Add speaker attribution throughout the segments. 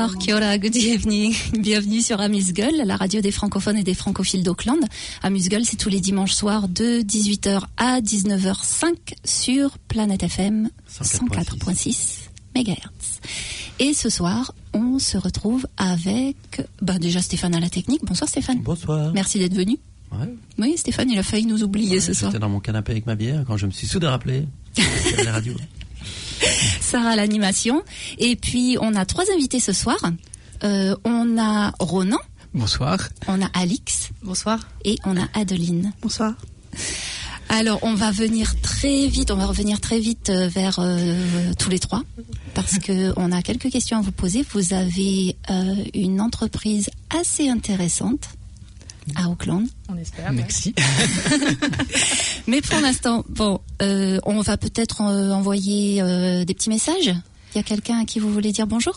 Speaker 1: Bonsoir, kia ora, good evening. Bienvenue sur Amuse-Gueule, la radio des francophones et des francophiles d'Auckland. Amuse-Gueule, c'est tous les dimanches soirs de 18h à 19h05 sur Planète FM 104.6 MHz. Et ce soir, on se retrouve avec déjà Stéphane à la technique. Bonsoir Stéphane.
Speaker 2: Bonsoir.
Speaker 1: Merci d'être venu.
Speaker 2: Ouais.
Speaker 1: Oui, Stéphane, il a failli nous oublier ce soir.
Speaker 2: J'étais dans mon canapé avec ma bière quand je me suis soudain rappelé. C'était la radio.
Speaker 1: Sarah à l'animation. Et puis, on a 3 invités ce soir. On a Ronan.
Speaker 3: Bonsoir.
Speaker 1: On a Alix.
Speaker 4: Bonsoir.
Speaker 1: Et on a Adeline.
Speaker 4: Bonsoir.
Speaker 1: Alors, on va revenir très vite vers tous les 3 parce que on a quelques questions à vous poser. Vous avez une entreprise assez intéressante à Auckland.
Speaker 4: On espère.
Speaker 3: Merci.
Speaker 1: Mais pour l'instant, on va peut-être envoyer des petits messages. Il y a quelqu'un à qui vous voulez dire bonjour ?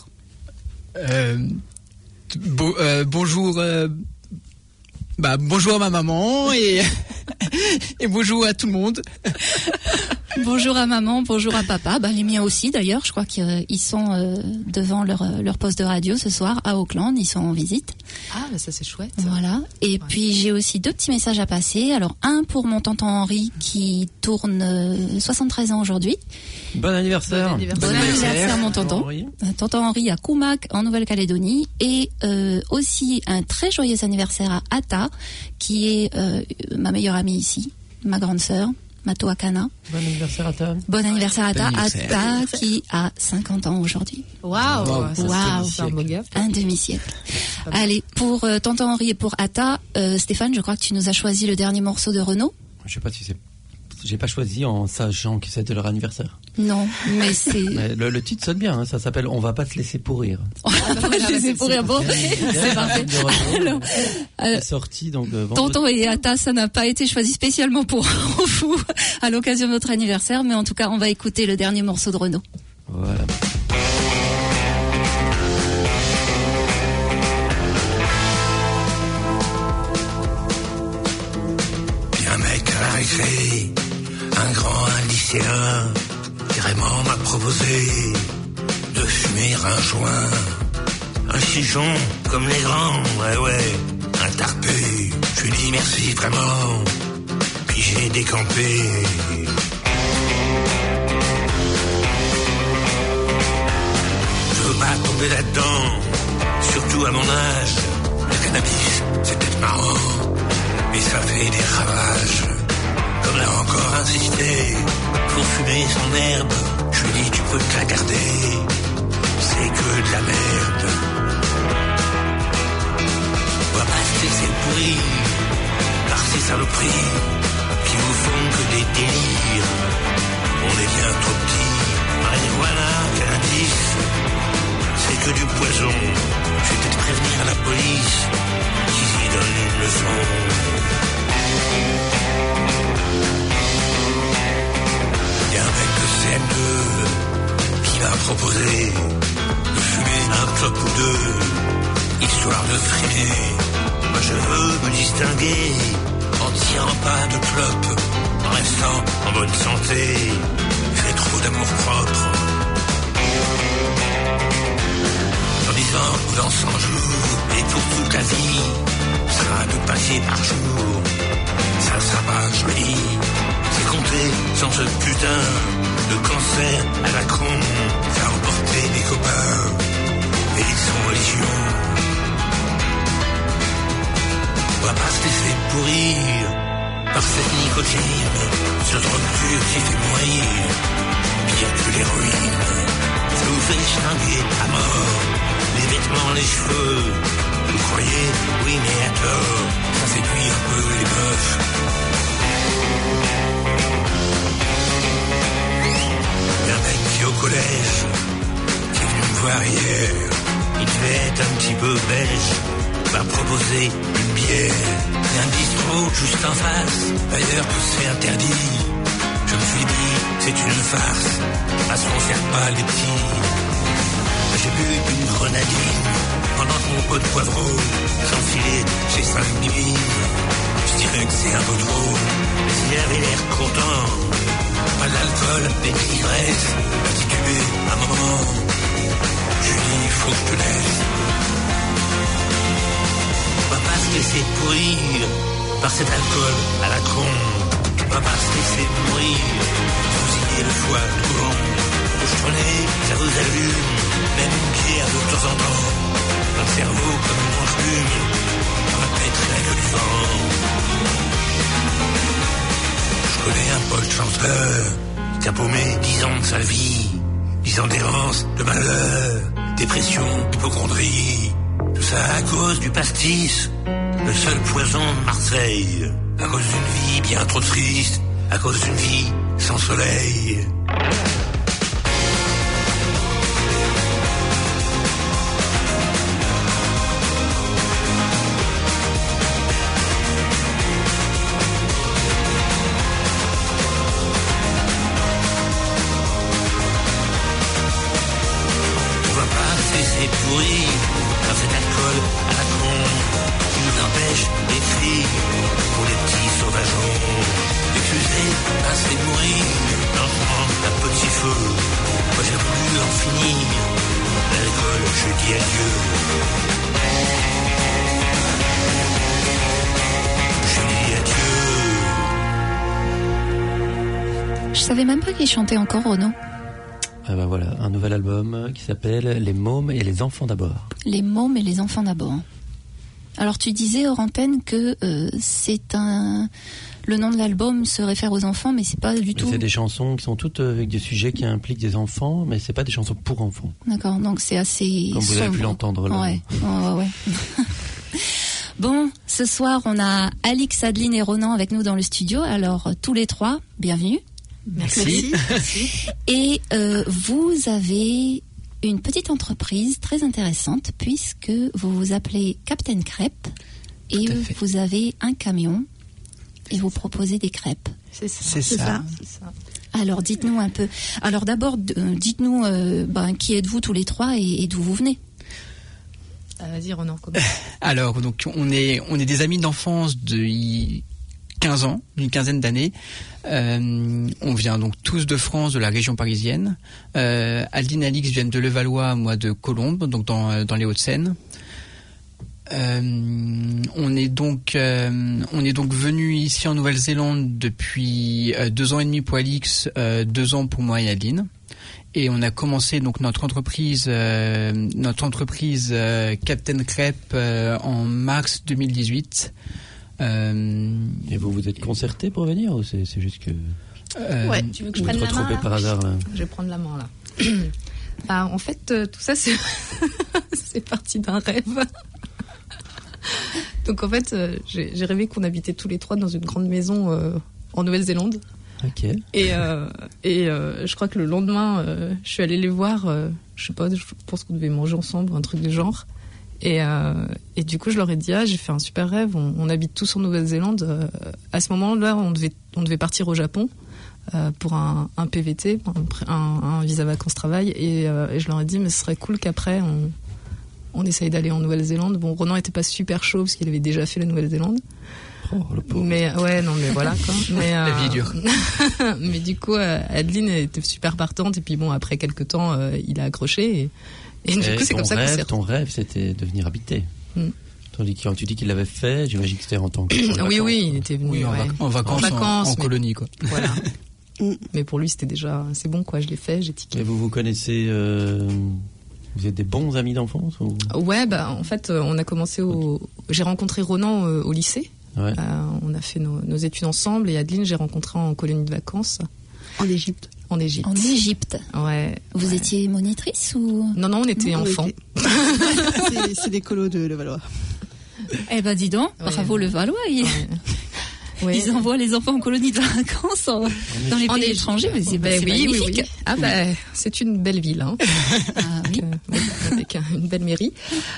Speaker 3: Bonjour. Bonjour à ma maman et bonjour à tout le monde.
Speaker 1: Bonjour à maman, bonjour à papa, les miens aussi d'ailleurs, je crois qu'ils sont devant leur poste de radio ce soir à Auckland, ils sont en visite.
Speaker 4: Ah, ça c'est chouette.
Speaker 1: Voilà, et puis j'ai aussi 2 petits messages à passer. Alors un pour mon tonton Henri qui tourne 73 ans aujourd'hui.
Speaker 2: Bon anniversaire.
Speaker 1: Bon anniversaire mon tonton. Tonton Henri à Kumak en Nouvelle-Calédonie et aussi un très joyeux anniversaire à Ata qui est ma meilleure amie ici, ma grande sœur. Mato Akana.
Speaker 2: Bon anniversaire à ta.
Speaker 1: Bon anniversaire à ta. Ata qui a 50 ans aujourd'hui.
Speaker 4: Waouh. C'est un beau gars.
Speaker 1: Un demi-siècle. Allez, pour tonton Henri et pour Ata, Stéphane, je crois que tu nous as choisi le dernier morceau de Renaud.
Speaker 2: Je sais pas si c'est... J'ai pas choisi en sachant que c'était leur anniversaire.
Speaker 1: Non, mais c'est...
Speaker 2: Mais le titre sonne bien, ça s'appelle « On va pas se laisser pourrir ».
Speaker 1: On va pas se laisser pourrir, bon, c'est parfait.
Speaker 2: C'est sorti, donc...
Speaker 1: Tonton et Ata, ça n'a pas été choisi spécialement pour vous à l'occasion de votre anniversaire, mais en tout cas, on va écouter le dernier morceau de Renaud.
Speaker 2: Voilà.
Speaker 5: Bien mec à l'arrivée, un grand lycéen qui vraiment m'a proposé de fumer un joint, un chichon comme les grands, ouais, un tarpé. Je lui dis merci vraiment, puis j'ai décampé. Je veux pas tomber là-dedans, surtout à mon âge. Le cannabis, c'est peut-être marrant, mais ça fait des ravages. Comme l'a encore insisté, pour fumer son herbe, je lui dis tu peux te la garder, c'est que de la merde. On va pas se laisser pourrir par ces saloperies qui vous font que des délires. On est bien trop petits, marijuana, cannabis, c'est que du poison. Je vais peut-être prévenir la police qui s'y donne une leçon. Il y a un mec de CM2 qui m'a proposé de fumer un clope ou 2, histoire de frimer. Moi je veux me distinguer en tirant pas de clope, en restant en bonne santé. J'ai trop d'amour propre. Dans 10 ans ou dans 100 jours, et pour toute la vie, sera 2 paquets par jour. Ça sera pas joli. C'est compter sans ce putain de cancer à la con, faire emporter mes copains et son religion. On va pas se laisser pourrir par cette nicotine, ce drogue dure qui fait mourir, pire que l'héroïne. Ça vous fait chinguer à mort, les vêtements, les cheveux. Vous croyez, oui mais à tort, ça séduit un peu les meufs. Un mec qui au collège, qui est venu me voir hier, il devait être un petit peu belge, m'a proposé une bière, et un bistrot juste en face, d'ailleurs tout c'est interdit. Je me suis dit, c'est une farce, parce qu'on sert pas les petits. J'ai bu une grenadine, pendant que mon pot de poivreau s'enfilait chez 5 mimines. Je dirais que c'est un peu drôle, mais il avait l'air content. Pas d'alcool, mais d'ivresse, m'a titubé un moment. Je lui dis, il faut que je te laisse. laisser pourrir par cet alcool à la con. On va pas se laisser mourir, bousiller le foie tout long. Bouche-tronnée, ça vous allume, même une bière de temps en temps. Dans le cerveau comme une enclume, on va péter la gueule du vent. Je connais un pote chanteur qui a paumé 10 ans de sa vie, 10 ans d'errance, de malheur, dépression, hypocondrie. Tout ça à cause du pastis, le seul poison de Marseille. À cause d'une vie bien trop triste, à cause d'une vie sans soleil.
Speaker 1: Je savais même pas qu'il chantait encore, Renaud.
Speaker 2: Ah ben voilà, un nouvel album qui s'appelle Les mômes et les enfants d'abord.
Speaker 1: Les mômes et les enfants d'abord. Alors tu disais hors antenne que le nom de l'album se réfère aux enfants, mais c'est pas du tout.
Speaker 2: C'est des chansons qui sont toutes avec des sujets qui impliquent des enfants, mais c'est pas des chansons pour enfants.
Speaker 1: D'accord, donc c'est assez
Speaker 2: comme vous
Speaker 1: sombre.
Speaker 2: avez pu l'entendre là.
Speaker 1: Ouais. Bon, ce soir on a Alix, Adeline et Ronan avec nous dans le studio. Alors tous les trois, bienvenue.
Speaker 3: Merci.
Speaker 1: Et vous avez une petite entreprise très intéressante puisque vous vous appelez Captain Crêpe et vous avez un camion et vous proposez des crêpes.
Speaker 3: C'est ça.
Speaker 1: Alors dites-nous un peu. Alors d'abord, dites-nous qui êtes-vous tous les trois et d'où vous venez.
Speaker 4: Vas-y Ronan, commence.
Speaker 3: Alors donc on est des amis d'enfance de 15 ans, une quinzaine d'années. On vient donc tous de France, de la région parisienne. Adeline et Alix viennent de Levallois, moi de Colombes, donc dans les Hauts-de-Seine. On est donc venus ici en Nouvelle-Zélande depuis 2 ans et demi pour Alix, 2 ans pour moi et Adeline. Et on a commencé donc notre entreprise Captain Crêpe en mars 2018.
Speaker 2: Et vous vous êtes concertés pour venir ou c'est juste que
Speaker 4: ouais, tu veux que je prenne la main
Speaker 2: par hasard là.
Speaker 4: Je vais prendre la main là. En fait, tout ça c'est parti d'un rêve. Donc en fait, j'ai rêvé qu'on habitait tous les trois dans une grande maison en Nouvelle-Zélande.
Speaker 2: Ok.
Speaker 4: Et je crois que le lendemain, je suis allée les voir. Je sais pas, je pense qu'on devait manger ensemble, un truc du genre. Et du coup, je leur ai dit, j'ai fait un super rêve. On habite tous en Nouvelle-Zélande. À ce moment-là, on devait partir au Japon pour un PVT, un visa vacances-travail. Et je leur ai dit, mais ce serait cool qu'après, on essaye d'aller en Nouvelle-Zélande. Bon, Ronan n'était pas super chaud parce qu'il avait déjà fait la Nouvelle-Zélande.
Speaker 2: Oh, le pauvre.
Speaker 4: Mais ouais, non, mais voilà quoi. Mais,
Speaker 3: la vie est dure.
Speaker 4: Mais du coup, Adeline était super partante. Et puis bon, après quelques temps, il a accroché. Et du coup, c'est comme ça qu'on s'est...
Speaker 2: Ton rêve, c'était de venir habiter. Tandis que quand tu dis qu'il l'avait fait, j'imagine que c'était en tant que...
Speaker 4: Oui, il était venu
Speaker 3: en vacances, en colonie, quoi.
Speaker 4: Voilà. Mais pour lui, c'était déjà... C'est bon, quoi, je l'ai fait, j'ai tiqué.
Speaker 2: Et vous connaissez... Vous êtes des bons amis d'enfance ou...
Speaker 4: Ouais, en fait, on a commencé J'ai rencontré Ronan au lycée.
Speaker 2: Ouais.
Speaker 4: On a fait nos études ensemble. Et Adeline, j'ai rencontré en colonie de vacances.
Speaker 6: En Égypte.
Speaker 1: En Égypte.
Speaker 4: Ouais.
Speaker 1: Vous étiez monitrice ou...
Speaker 4: Non, on était enfants.
Speaker 6: C'est des colos de Levallois.
Speaker 1: Eh ben dis donc, bravo Levallois.
Speaker 4: Ouais.
Speaker 1: Ils envoient les enfants en colonie de vacances dans les pays étrangers. Mais c'est magnifique.
Speaker 4: Oui. C'est une belle ville. Hein.
Speaker 1: Oui.
Speaker 4: Avec une belle mairie.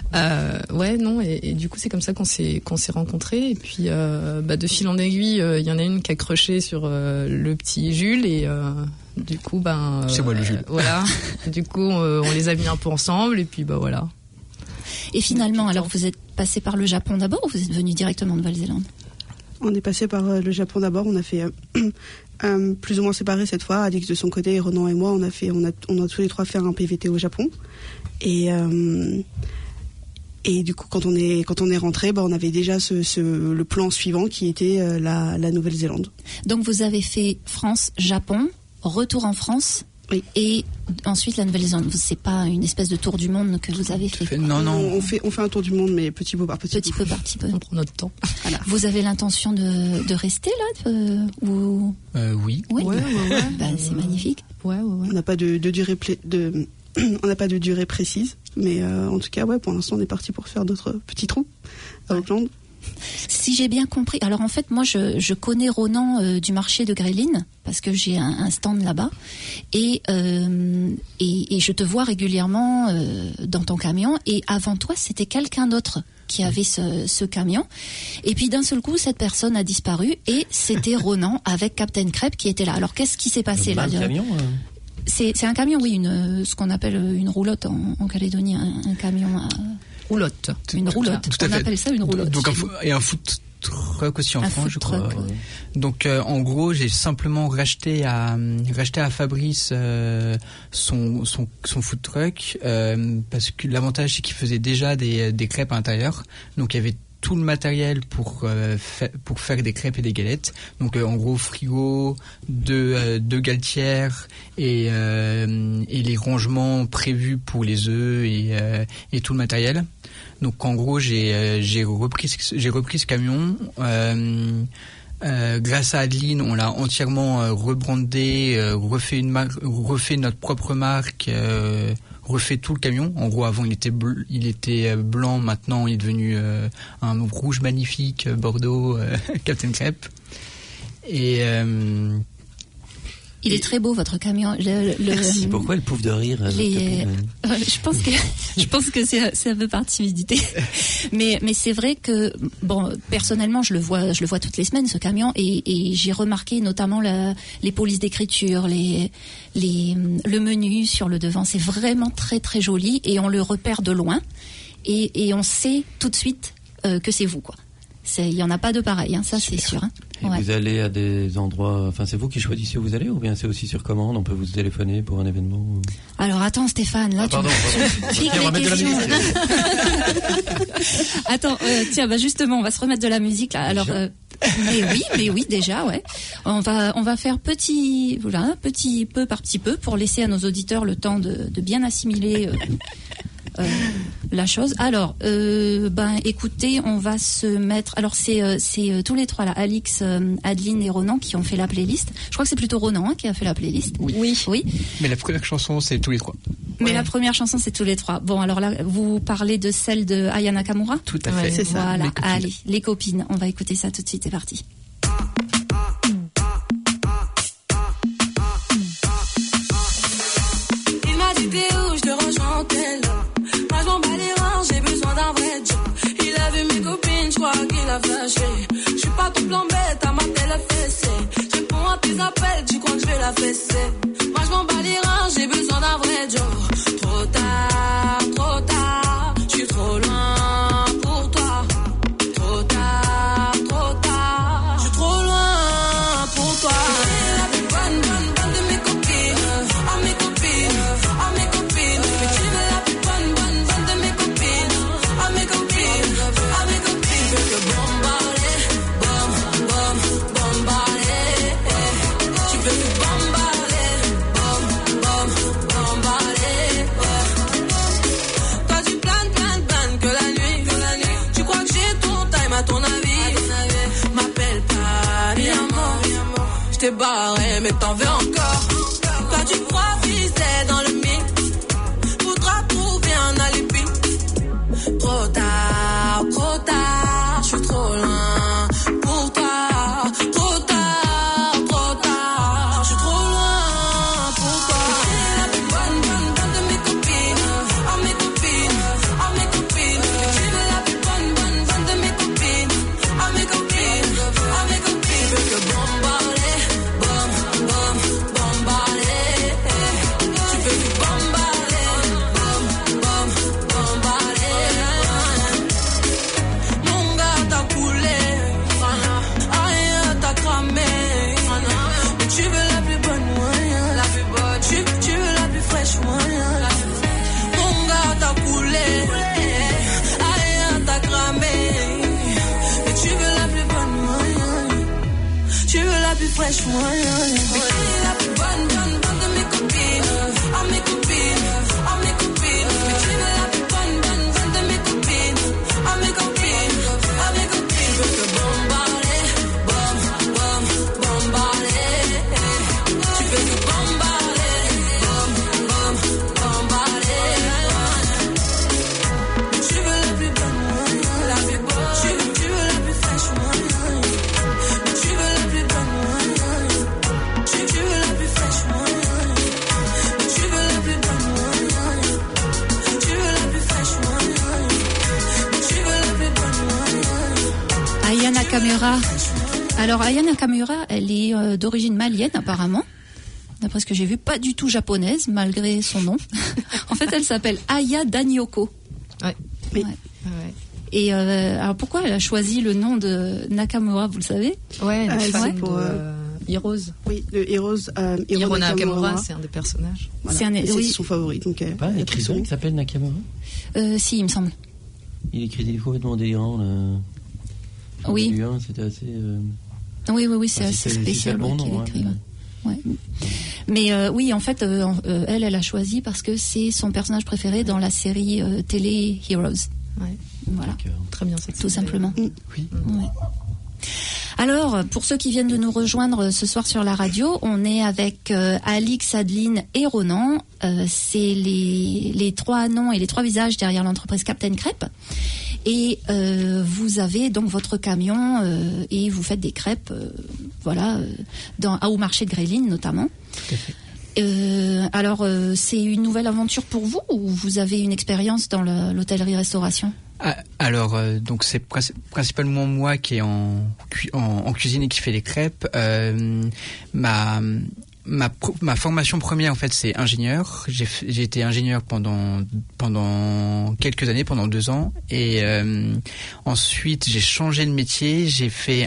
Speaker 4: Et du coup, c'est comme ça qu'on s'est rencontrés. Et puis, de fil en aiguille, il y en a une qui a accroché sur le petit Jules. Et du coup,
Speaker 3: c'est moi le Jules.
Speaker 4: Voilà. Du coup, on les a mis un peu ensemble. Et puis, voilà.
Speaker 1: Et finalement, alors, vous êtes passé par le Japon d'abord ou vous êtes venu directement en Nouvelle-Zélande ?
Speaker 6: On est passé par le Japon d'abord. On a fait plus ou moins séparés cette fois. Alix de son côté et Ronan et moi, on a tous les trois fait un PVT au Japon. Et Et du coup, quand on est rentré, on avait déjà le plan suivant qui était la Nouvelle-Zélande.
Speaker 1: Donc vous avez fait France, Japon, retour en France. Oui. Et ensuite la Nouvelle-Zélande. C'est pas une espèce de tour du monde que vous avez fait.
Speaker 3: Non.
Speaker 6: On fait un tour du monde, mais petit peu par petit peu.
Speaker 1: On prend notre temps. Voilà. Vous avez l'intention de rester là ou...
Speaker 3: Oui.
Speaker 1: Ouais. C'est magnifique. Ouais.
Speaker 6: On n'a pas de durée on n'a pas de durée précise, mais en tout cas, pour l'instant, on est parti pour faire d'autres petits trous à Auckland.
Speaker 1: Si j'ai bien compris, alors en fait moi je connais Ronan du marché de Grelin parce que j'ai un stand là-bas et je te vois régulièrement dans ton camion, et avant toi c'était quelqu'un d'autre qui avait ce camion, et puis d'un seul coup cette personne a disparu et c'était Ronan avec Captain Crêpe qui était là. Alors qu'est-ce qui s'est passé là?
Speaker 2: Camion,
Speaker 1: c'est un camion, oui, ce qu'on appelle une roulotte en Calédonie, un camion à...
Speaker 4: Roulotte.
Speaker 1: Une roulotte.
Speaker 3: Tout à fait.
Speaker 1: On appelle ça une roulotte.
Speaker 3: Donc un food truck aussi en France, je crois.
Speaker 1: Ouais.
Speaker 3: Donc en gros, j'ai simplement racheté à Fabrice son food truck parce que l'avantage c'est qu'il faisait déjà des crêpes à l'intérieur. Donc il y avait tout le matériel pour faire des crêpes et des galettes. Donc en gros, frigo, deux galetières et les rangements prévus pour les œufs et tout le matériel. Donc en gros, j'ai repris ce camion. Grâce à Adeline, on l'a entièrement rebrandé, refait notre propre marque, refait tout le camion. En gros, avant il était blanc, maintenant il est devenu un rouge magnifique, Bordeaux, Captain Crêpe. Et
Speaker 1: il est très beau votre camion.
Speaker 2: Merci. Pourquoi elle pouffe de rire?
Speaker 1: Je pense que c'est un peu par timidité. Mais c'est vrai que personnellement je le vois toutes les semaines ce camion, et j'ai remarqué notamment les polices d'écriture, le menu sur le devant, c'est vraiment très très joli et on le repère de loin et on sait tout de suite que c'est vous quoi. Il y en a pas de pareil, ça c'est sûr.
Speaker 2: Et vous allez à des endroits, enfin c'est vous qui choisissez où vous allez, ou bien c'est aussi sur commande, on peut vous téléphoner pour un événement ou...
Speaker 1: Alors attends Stéphane, là
Speaker 2: pardon.
Speaker 1: Tu piques les questions. Attends, tiens, justement, on va se remettre de la musique là. Alors mais oui déjà, ouais. On va faire petit peu par petit peu pour laisser à nos auditeurs le temps de bien assimiler la chose. Alors, écoutez, on va se mettre. Alors, c'est tous les trois là, Alix, Adeline et Ronan qui ont fait la playlist. Je crois que c'est plutôt Ronan qui a fait la playlist. Oui.
Speaker 3: Mais la première chanson, c'est tous les trois.
Speaker 1: Mais la première chanson, c'est tous les trois. Bon, alors là, vous parlez de celle de Aya Nakamura.
Speaker 3: Tout à fait.
Speaker 6: C'est ça.
Speaker 1: Voilà. Allez, les copines. On va écouter ça tout de suite. C'est parti.
Speaker 7: Il m'a dit t'es où, je te rejoins en tel. Moi je m'en bats les reins, j'ai besoin d'un vrai job. Il a vu mes copines, je crois qu'il a flashé. Je suis pas tout plan bête, à ma télé fessée. Je réponds à tes appels, tu crois que je vais la fesser. Moi je m'en bats les reins, j'ai besoin d'un vrai job. Trop tard, je suis trop loin pour toi. Trop tard, je suis trop loin pour toi. La plus bonne de mes copines, à mes copines. Mais tu es la plus bonne de mes copines, à mes copines. Je veux que bombarder, tu veux que bombarder, Toi tu planes que la nuit. Tu crois que j'ai ton time à ton avis. M'appelle pas, mi amor. Je t'ai barré mais t'en veux encore. Toi tu crois viser dans le mythe. Faudra trouver un alibi. Trop tard, je suis trop loin pour toi. Trop tard, je suis trop loin pour toi. Tu es la plus bonne de mes copines, à mes copines. Tu es la plus bonne de mes copines, à mes copines. Je veux que bombarder, fraîche, moi. Mais qui est la plus bonne de mes copines? Ah, mes copines, ah, mes copines. Mais tu veux la plus bonne de mes copines? Ah, mes copines, ah, mes copines. Je veux te bombarder, bombarder. Tu veux te bombarder, bombarder. Mais tu veux la plus bonne, la plus bonne. Tu veux la plus fraîche, moi. Mais tu veux la plus bonne, tu veux la plus fraîche, moi. Mais tu veux la plus bonne, tu veux la plus fraîche, moi. Mais tu veux la plus bonne,
Speaker 1: Aya Nakamura. Alors Aya Nakamura, elle est d'origine malienne apparemment. D'après ce que j'ai vu, pas du tout japonaise malgré son nom. En fait, elle s'appelle Aya Danyoko.
Speaker 4: Ouais.
Speaker 6: Oui.
Speaker 4: Ouais.
Speaker 1: Et alors pourquoi elle a choisi le nom de Nakamura, vous le savez?
Speaker 4: Ouais,
Speaker 6: Ah,
Speaker 4: elle est
Speaker 6: c'est
Speaker 4: fan
Speaker 6: pour,
Speaker 4: de Heroes.
Speaker 6: Oui, le Heroes.
Speaker 4: Hiro
Speaker 6: Nakamura,
Speaker 4: Nakamura, c'est un des personnages.
Speaker 6: Voilà.
Speaker 1: c'est un-
Speaker 6: Et
Speaker 1: oui.
Speaker 6: c'est son favori. Donc,
Speaker 2: Pas un écrivain qui s'appelle Nakamura.
Speaker 1: Si, il me semble.
Speaker 2: Il écrit des livres complètement délirants. Là. J'en
Speaker 1: Oui.
Speaker 2: ai lu un, c'était assez.
Speaker 1: Oui, c'est
Speaker 2: Ah,
Speaker 1: assez
Speaker 2: c'est
Speaker 1: spécial
Speaker 2: bon,
Speaker 1: qu'il
Speaker 2: non,
Speaker 1: écrit.
Speaker 2: ouais.
Speaker 1: Ouais. Mais oui, en fait, elle a choisi parce que c'est son personnage préféré dans la série télé Heroes.
Speaker 4: Ouais.
Speaker 1: Voilà,
Speaker 2: Donc,
Speaker 4: Très bien cette
Speaker 1: tout
Speaker 4: série.
Speaker 1: simplement.
Speaker 3: Oui.
Speaker 1: Ouais. Alors, pour ceux qui viennent de nous rejoindre ce soir sur la radio, on est avec Alix, Adeline et Ronan. C'est les trois noms et les trois visages derrière l'entreprise Captain Crêpe. Et vous avez donc votre camion et vous faites des crêpes, au marché de Grésline notamment.
Speaker 3: Tout à fait.
Speaker 1: Alors, c'est une nouvelle aventure pour vous ou vous avez une expérience dans l'hôtellerie-restauration?
Speaker 3: Alors, donc c'est principalement moi qui est en cuisine et qui fait les crêpes. Ma formation première, en fait, c'est ingénieur. J'ai été ingénieur pendant quelques années, pendant 2 ans, et ensuite j'ai changé de métier. J'ai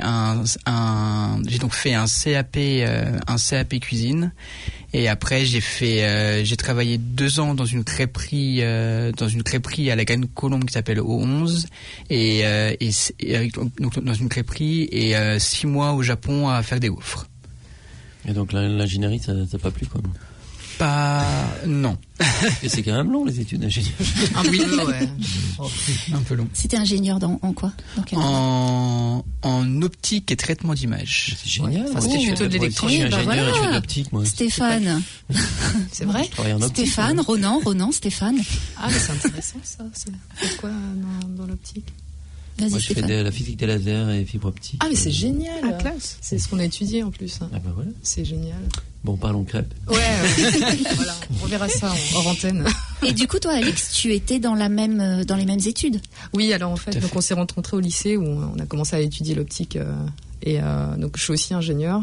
Speaker 3: donc fait un CAP cuisine. Et après, j'ai travaillé 2 ans dans une crêperie à la Graine Colombe qui s'appelle O11, donc dans une crêperie, et 6 mois au Japon à faire des gaufres.
Speaker 2: Et donc l'ingénierie, ça t'a pas plu, quoi.
Speaker 3: Non.
Speaker 2: Et c'est quand même long, les études d'ingénieur.
Speaker 4: Un peu, ouais.
Speaker 3: Un peu long.
Speaker 1: C'était ingénieur en quoi? Dans quel
Speaker 3: En optique et traitement d'image.
Speaker 2: C'est génial.
Speaker 4: Enfin, c'était plutôt de l'électronique.
Speaker 2: Je suis ingénieur
Speaker 1: Bah
Speaker 2: et je fais de
Speaker 1: voilà.
Speaker 2: l'optique, moi.
Speaker 1: Stéphane.
Speaker 4: C'est vrai?
Speaker 2: Je travaille en optique.
Speaker 1: Stéphane, Ronan, Stéphane.
Speaker 4: Ah, mais c'est intéressant ça. C'est quoi dans l'optique?
Speaker 1: Vas-y,
Speaker 2: Moi, je fais
Speaker 1: Stéphane.
Speaker 2: la physique des lasers et fibre optique.
Speaker 4: Ah, mais c'est génial.
Speaker 6: Ah, classe.
Speaker 4: C'est ce qu'on a étudié en plus.
Speaker 2: Ah bah voilà.
Speaker 4: C'est génial.
Speaker 2: Bon, parlons crêpes.
Speaker 4: Ouais, voilà, on verra ça hors antenne.
Speaker 1: Et du coup, toi, Alix, tu étais dans les mêmes études.
Speaker 4: Oui, alors en fait,
Speaker 3: Tout à
Speaker 4: donc
Speaker 3: fait.
Speaker 4: on s'est rencontrés au lycée où on a commencé à étudier l'optique. Donc je suis aussi ingénieur.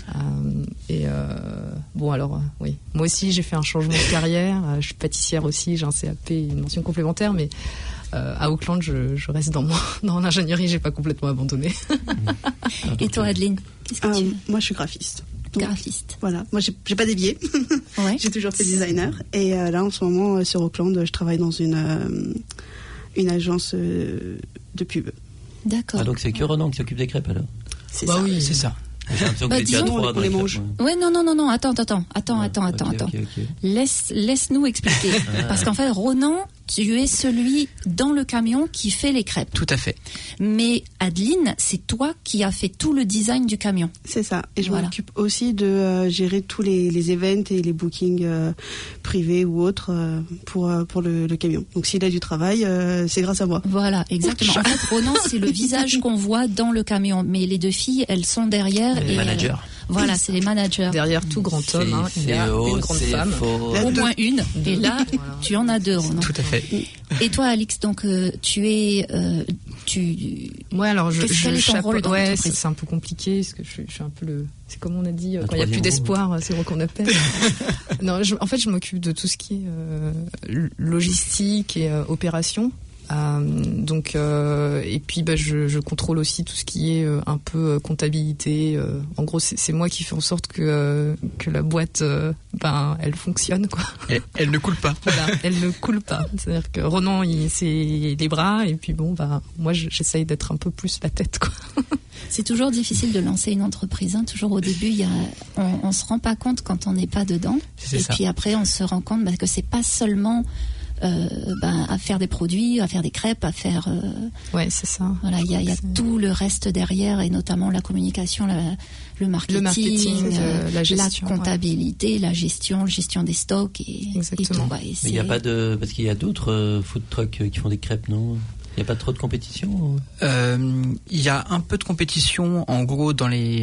Speaker 4: Bon alors, oui. Moi aussi, j'ai fait un changement de carrière. Je suis pâtissière aussi, j'ai un CAP, une mention complémentaire, mais à Auckland, je reste dans l'ingénierie, j'ai pas complètement abandonné.
Speaker 1: Et toi, Adeline, qu'est-ce que tu
Speaker 6: Moi, je suis graphiste. Donc,
Speaker 1: graphiste?
Speaker 6: Voilà, moi j'ai pas dévié.
Speaker 1: Ouais.
Speaker 6: J'ai toujours fait designer. Et là, en ce moment, sur Auckland, je travaille dans une agence de pub.
Speaker 1: D'accord.
Speaker 2: Ah, donc c'est que Ronan qui s'occupe des crêpes, alors.
Speaker 6: C'est
Speaker 3: Bah
Speaker 6: ça.
Speaker 3: oui, c'est ça.
Speaker 2: J'ai l'impression que
Speaker 1: Bah,
Speaker 2: vous étiez à
Speaker 1: disons,
Speaker 2: 3
Speaker 6: on
Speaker 2: dans
Speaker 6: les
Speaker 2: les crêpes,
Speaker 6: mange.
Speaker 2: ouais.
Speaker 1: Ouais, non, attends.
Speaker 2: Ok.
Speaker 1: Laisse-nous expliquer. Parce qu'en fait, Ronan, tu es celui dans le camion qui fait les crêpes.
Speaker 3: Tout à fait.
Speaker 1: Mais Adeline, c'est toi qui as fait tout le design du camion.
Speaker 6: C'est ça. Et je
Speaker 1: Voilà.
Speaker 6: m'occupe aussi de gérer tous les events et les bookings privés ou autres pour le camion. Donc s'il a du travail, c'est grâce à moi.
Speaker 1: Voilà, exactement. En fait, Ronan, c'est le visage qu'on voit dans le camion. Mais les deux filles, elles sont derrière.
Speaker 2: Les
Speaker 1: et,
Speaker 2: managers.
Speaker 1: Voilà, c'est les managers.
Speaker 4: Derrière tout grand homme, il y a une grande femme.
Speaker 1: Au moins une. Et là,
Speaker 4: Voilà.
Speaker 1: tu en as 2, Ronan.
Speaker 3: Tout à fait.
Speaker 1: Et toi, Alix, donc tu es...
Speaker 4: Ouais, alors
Speaker 1: Quel est ton rôle dans
Speaker 4: ouais,
Speaker 1: l'entreprise?
Speaker 4: c'est un peu compliqué parce que je suis un peu le. C'est comme on a dit,
Speaker 2: Un
Speaker 4: quand il n'y a plus
Speaker 2: troisième
Speaker 4: d'espoir, c'est moi qu'on appelle. Non, en fait, je m'occupe de tout ce qui est logistique et opération. Donc et puis je contrôle aussi tout ce qui est un peu comptabilité. En gros, c'est moi qui fais en sorte que la boîte elle fonctionne quoi.
Speaker 3: Elle ne coule pas.
Speaker 4: Voilà, elle ne coule pas. C'est-à-dire que Ronan c'est les bras et puis bon moi j'essaye d'être un peu plus la tête quoi.
Speaker 1: C'est toujours difficile de lancer une entreprise. Hein. Toujours au début, on se rend pas compte quand on n'est pas dedans. Et puis après, on se rend compte que c'est pas seulement à faire des produits, à faire des crêpes, à faire.
Speaker 4: Ouais, c'est ça.
Speaker 1: Voilà, il y a tout le reste derrière, et notamment la communication, le marketing,
Speaker 4: la gestion,
Speaker 1: la comptabilité, la gestion des stocks et
Speaker 4: exactement.
Speaker 1: Et tout.
Speaker 2: Mais il n'y a pas parce qu'il y a d'autres food trucks qui font des crêpes, non? Il n'y a pas trop de compétition?
Speaker 3: Il y a un peu de compétition. En gros, dans les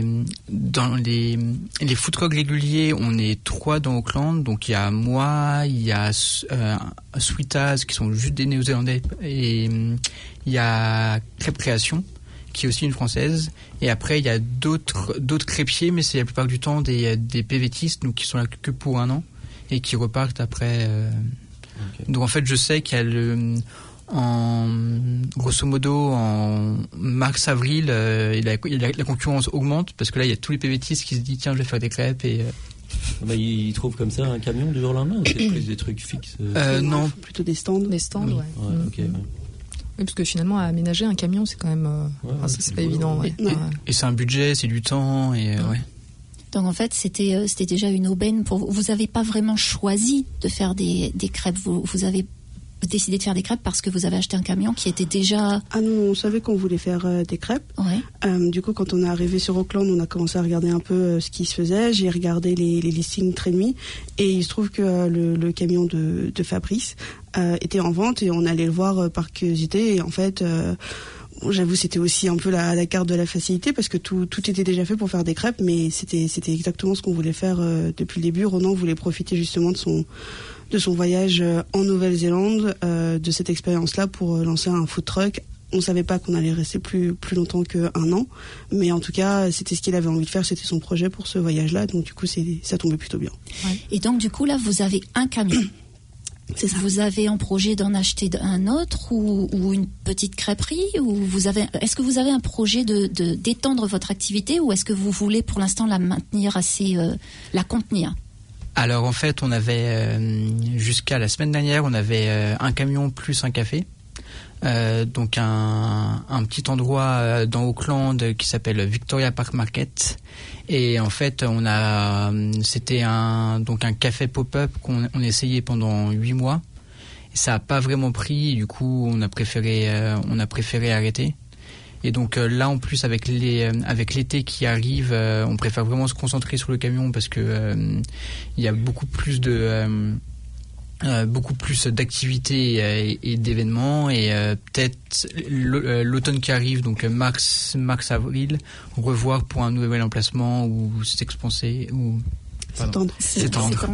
Speaker 3: food trucks réguliers, on est 3 dans Auckland. Donc il y a moi, il y a Sweetaz qui sont juste des Néo-Zélandais, et il y a Crêpe Création qui est aussi une française. Et après il y a d'autres crêpiers, mais c'est la plupart du temps des PVTistes, donc qui sont là que pour 1 an et qui repartent après. Okay. Donc en fait, je sais qu'il y a grosso modo en mars-avril, la concurrence augmente, parce que là il y a tous les PVTistes qui se disent tiens, je vais faire des crêpes, et
Speaker 2: ils trouvent comme ça un camion du jour au lendemain, ou c'est plus des trucs fixes?
Speaker 3: Non,
Speaker 6: plutôt des stands.
Speaker 4: Des stands, ouais.
Speaker 2: Okay, ouais.
Speaker 4: Oui, parce que finalement, à aménager un camion, c'est quand même c'est pas évident. Ouais.
Speaker 3: Et c'est un budget, c'est du temps, et ouais.
Speaker 1: Donc en fait, c'était déjà une aubaine pour vous. Vous n'avez pas vraiment choisi de faire des crêpes. Vous avez décidé de faire des crêpes parce que vous avez acheté un camion qui était déjà...
Speaker 6: Ah non, on savait qu'on voulait faire des crêpes.
Speaker 1: Ouais.
Speaker 6: Du coup, quand on est arrivé sur Auckland, on a commencé à regarder un peu ce qui se faisait. J'ai regardé les listings très nuit, et il se trouve que le camion de Fabrice était en vente, et on allait le voir par curiosité. Et en fait... j'avoue, c'était aussi un peu la carte de la facilité, parce que tout était déjà fait pour faire des crêpes, mais c'était exactement ce qu'on voulait faire depuis le début. Ronan voulait profiter justement de son voyage en Nouvelle-Zélande, de cette expérience-là, pour lancer un food truck. On savait pas qu'on allait rester plus longtemps qu'1 an, mais en tout cas, c'était ce qu'il avait envie de faire, c'était son projet pour ce voyage-là, donc du coup, ça tombait plutôt bien.
Speaker 1: Ouais. Et donc, du coup, là, vous avez un camion. C'est ça. Vous avez en projet d'en acheter un autre, ou une petite crêperie, ou est-ce que vous avez un projet d'étendre votre activité, ou est-ce que vous voulez pour l'instant la maintenir la contenir?
Speaker 3: Alors en fait, on avait jusqu'à la semaine dernière, on avait un camion plus un café. Donc un petit endroit dans Auckland qui s'appelle Victoria Park Market, et en fait c'était un café pop-up qu'on essayait pendant 8 mois, et ça a pas vraiment pris, et du coup on a préféré arrêter. Et donc là, en plus, avec l'été qui arrive, on préfère vraiment se concentrer sur le camion, parce que il y a beaucoup plus d'activités et d'événements, et peut-être l'automne qui arrive, donc mars-avril, revoir pour un nouvel emplacement, ou s'expanser, ou s'étendre.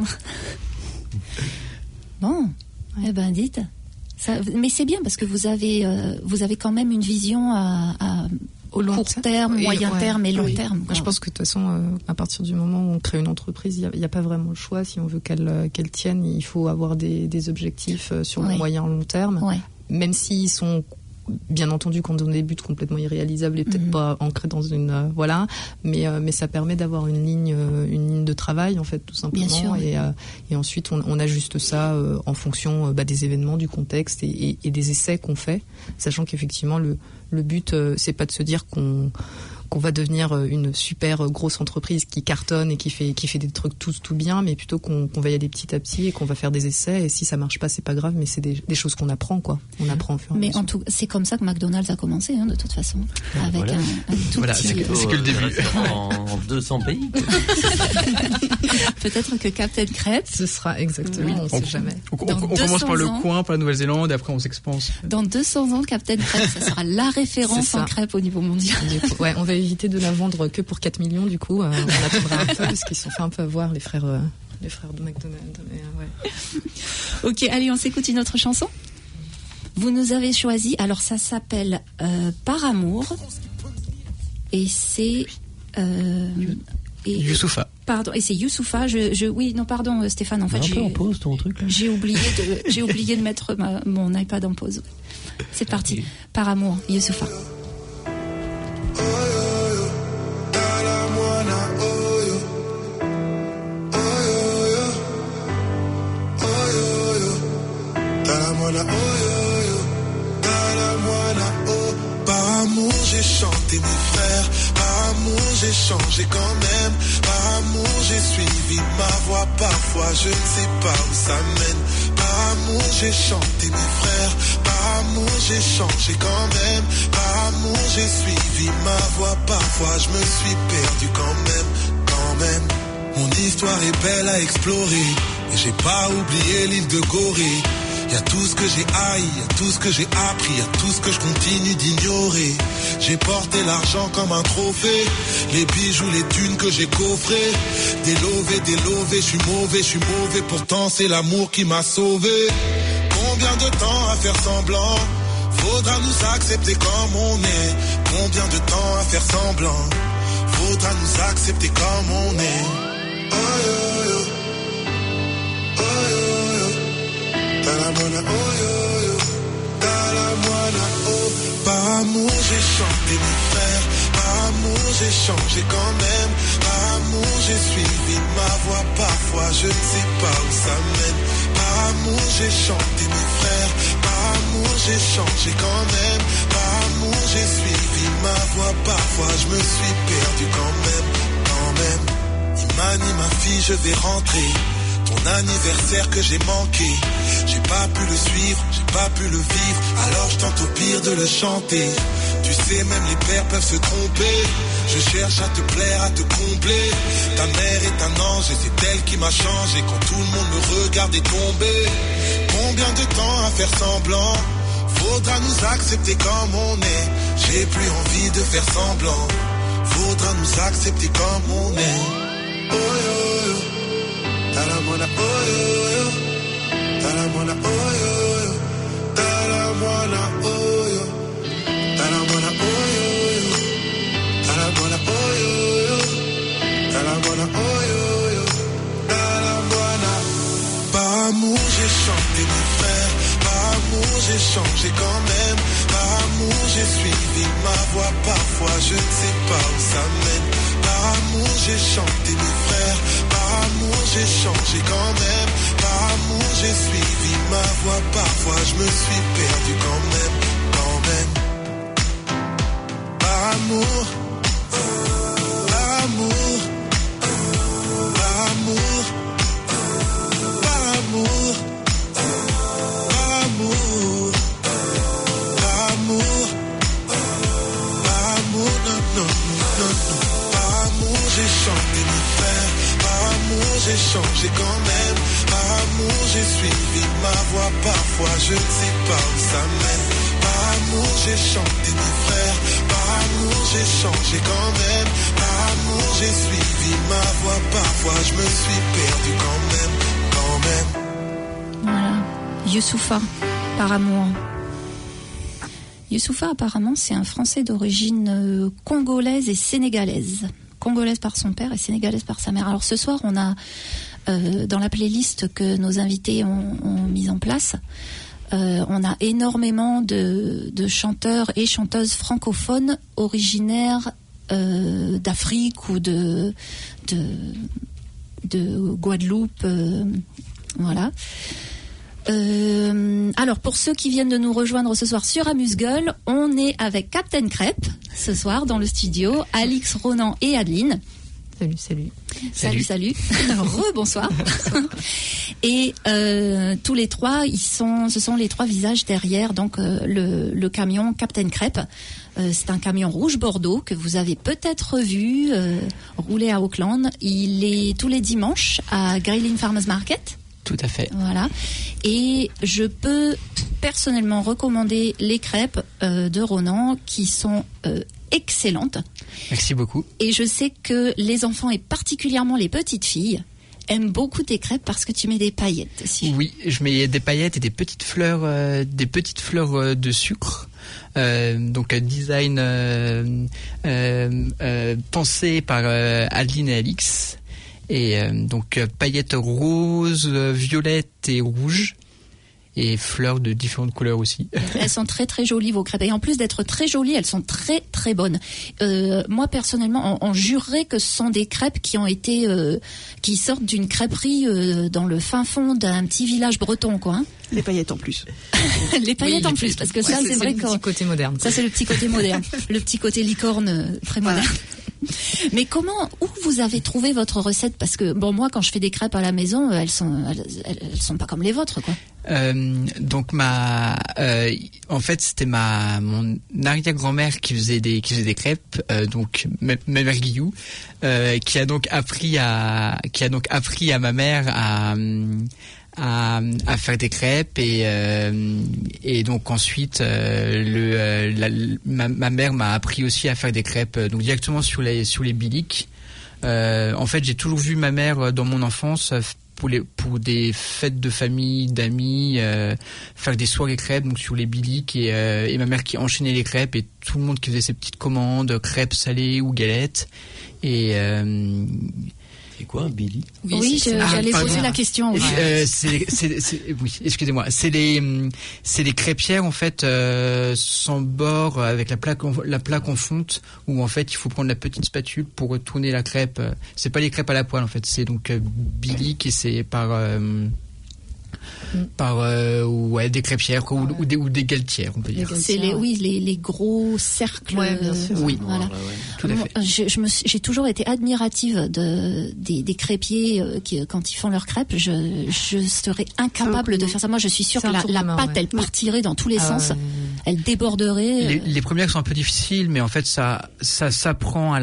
Speaker 3: Bon,
Speaker 1: eh ben dites. Ça, mais c'est bien, parce que vous avez quand même une vision au court terme, moyen terme et long terme.
Speaker 4: Je pense que de toute façon, à partir du moment où on crée une entreprise, il n'y a pas vraiment le choix. Si on veut qu'elle tienne, il faut avoir des objectifs sur le moyen long terme, même s'ils sont bien entendu quand on débute complètement irréalisable et peut-être pas ancré dans une mais ça permet d'avoir une ligne de travail, en fait, tout simplement. Bien sûr. Et ensuite on ajuste ça en fonction des événements, du contexte et des essais qu'on fait, sachant qu'effectivement le but c'est pas de se dire qu'on va devenir une super grosse entreprise qui cartonne et qui fait des trucs tout bien, mais plutôt qu'on va y aller petit à petit et qu'on va faire des essais, et si ça marche pas, c'est pas grave, mais c'est des choses qu'on apprend, quoi. On apprend au fur et à mesure.
Speaker 1: Mais en tout, c'est comme ça que McDonald's a commencé, de toute façon, avec un tout petit...
Speaker 3: C'est que le début.
Speaker 2: En 200 pays.
Speaker 1: Peut-être que Captain Crêpes,
Speaker 4: ce sera exactement, on sait jamais.
Speaker 3: On commence par le coin, par la Nouvelle-Zélande, et après on s'expanse.
Speaker 1: Dans 200 ans, Captain Crêpes, ça sera la référence en crêpes au niveau mondial.
Speaker 4: Ouais, on va éviter de la vendre que pour 4 millions, du coup. On attendra un peu, parce qu'ils se sont fait un peu avoir, les frères de McDonald's. Mais,
Speaker 1: Ok, allez, on s'écoute une autre chanson. Vous nous avez choisi, alors ça s'appelle Par Amour, et c'est...
Speaker 3: Youssoupha.
Speaker 1: Pardon, et c'est Youssoupha. Oui, non, pardon, Stéphane, en fait,
Speaker 2: j'ai... en pause ton truc, là.
Speaker 1: J'ai oublié de mettre mon iPad en pause. C'est parti. Okay. Par Amour, Youssoupha.
Speaker 8: Par amour, j'ai chanté mes frères, amour, j'ai changé quand même. Par amour, j'ai suivi ma voie. Parfois, je ne sais pas où ça mène. Par amour, j'ai chanté mes frères. Par amour, j'ai changé quand même. Par amour, j'ai suivi ma voie. Parfois, je me suis perdu quand même. Mon histoire est belle à explorer. Et j'ai pas oublié l'île de Gorée. Y'a tout ce que j'ai haï, y'a tout ce que j'ai appris, y'a tout ce que je continue d'ignorer. J'ai porté l'argent comme un trophée, les bijoux, les thunes que j'ai coffrés. Délové, je suis mauvais, pourtant c'est l'amour qui m'a sauvé. Combien de temps à faire semblant? Faudra nous accepter comme on est. Combien de temps à faire semblant? Faudra nous accepter comme on est. Oh yo yo, oh yo yo, talamona oh yo yo, talamona oh. Par amour j'ai chanté mes frères, par amour j'ai changé quand même. Par amour j'ai suivi ma voie, parfois je ne sais pas où ça mène. Par amour j'ai chanté mes frères, par amour j'ai changé quand même. Par amour j'ai suivi ma voie, parfois je me suis perdu quand même. Imani ma fille je vais rentrer, ton anniversaire que j'ai manqué. J'ai pas pu le suivre, j'ai pas pu le vivre, alors je tente au pire de le chanter. Tu sais même les pères peuvent se tromper, je cherche à te plaire, à te combler. Ta mère est un ange et c'est elle qui m'a changé. Quand tout le monde me regardait tomber. Combien de temps à faire semblant? Faudra nous accepter comme on est. J'ai plus envie de faire semblant. Faudra nous accepter comme on est. Oh yo yo, talamona oh yo yo, talamona oh yo yo, talamona oh yo, talamona oh yo yo, talamona oh yo yo, talamona oh yo yo, talamona. Par amour j'ai chanté mes frères, par amour j'ai changé quand même. Par amour j'ai suivi ma voie, parfois je ne sais pas où ça mène. Par amour j'ai chanté mes frères, par amour j'ai changé quand même. Par amour j'ai suivi ma voie, parfois je me suis perdu quand même. Par amour, par amour, par amour, par amour, par amour, par amour, par amour, non. J'ai chanté mes frères, par amour j'ai changé quand même. Par amour j'ai suivi ma voie, parfois je ne sais pas où ça mène. Par amour j'ai chanté mes frères, par amour j'ai changé quand même. Par amour j'ai suivi ma voie, parfois je me suis perdu quand même.
Speaker 1: Voilà, Youssoupha, par amour. Youssoupha apparemment c'est un Français d'origine congolaise et sénégalaise. Congolaise par son père et sénégalaise par sa mère. Alors ce soir, on a dans la playlist que nos invités ont mise en place, on a énormément de chanteurs et chanteuses francophones originaires d'Afrique ou de Guadeloupe, voilà. Alors pour ceux qui viennent de nous rejoindre ce soir sur Amuse-Gueule, on est avec Captain Crêpe ce soir dans le studio, Alix, Ronan et Adeline. Salut. Rebonsoir. Et tous les trois, ce sont les trois visages derrière donc le camion Captain Crêpe. C'est un camion rouge bordeaux que vous avez peut-être vu rouler à Auckland. Il est tous les dimanches à Grayling Farmers Market.
Speaker 3: Tout à fait.
Speaker 1: Voilà. Et je peux personnellement recommander les crêpes de Ronan qui sont excellentes.
Speaker 3: Merci beaucoup.
Speaker 1: Et je sais que les enfants et particulièrement les petites filles aiment beaucoup tes crêpes parce que tu mets des paillettes aussi.
Speaker 3: Oui, je mets des paillettes et des petites fleurs de sucre. Donc un design pensé par Adeline et Alix. Et donc paillettes roses, violettes et rouges. Et fleurs de différentes couleurs aussi.
Speaker 1: Elles sont très très jolies vos crêpes. Et en plus d'être très jolies, elles sont très très bonnes. Moi personnellement, on jurerait que ce sont des crêpes qui ont été, qui sortent d'une crêperie dans le fin fond d'un petit village breton, quoi. Hein.
Speaker 6: Les paillettes en plus.
Speaker 1: Les paillettes en plus, parce que ça c'est vrai que
Speaker 4: le petit côté moderne.
Speaker 1: Ça c'est le petit côté moderne, le petit côté licorne très moderne. Voilà. Mais où vous avez trouvé votre recette? Parce que bon, moi, quand je fais des crêpes à la maison, elles sont pas comme les vôtres, quoi.
Speaker 3: Donc en fait, c'était mon arrière-grand-mère qui faisait des crêpes, donc ma mère Guillou, qui a donc appris à ma mère à faire des crêpes et donc ensuite ma mère m'a appris aussi à faire des crêpes donc directement sur les biliques. En fait, j'ai toujours vu ma mère dans mon enfance pour des fêtes de famille, d'amis, faire des soirées crêpes donc sur les biliques et ma mère qui enchaînait les crêpes et tout le monde qui faisait ses petites commandes, crêpes salées ou galettes
Speaker 2: C'est quoi un Billy?
Speaker 1: Oui, j'allais poser la question.
Speaker 3: Oui, oui, excusez-moi. C'est les crêpières en fait sans bord avec la plaque en fonte où en fait il faut prendre la petite spatule pour tourner la crêpe. C'est pas les crêpes à la poêle en fait, c'est donc Billy et c'est par des crêpières ou des galetières, on peut dire.
Speaker 1: C'est les gros cercles.
Speaker 4: Ouais, bien sûr.
Speaker 3: Oui,
Speaker 1: voilà.
Speaker 3: Tout à fait.
Speaker 1: J'ai toujours été admirative des crêpiers qui, quand ils font leurs crêpes, je serais incapable de faire ça. Moi, je suis sûre que la pâte, elle partirait dans tous les sens. Elle déborderait.
Speaker 3: Les premières sont un peu difficiles, mais en fait, ça s'apprend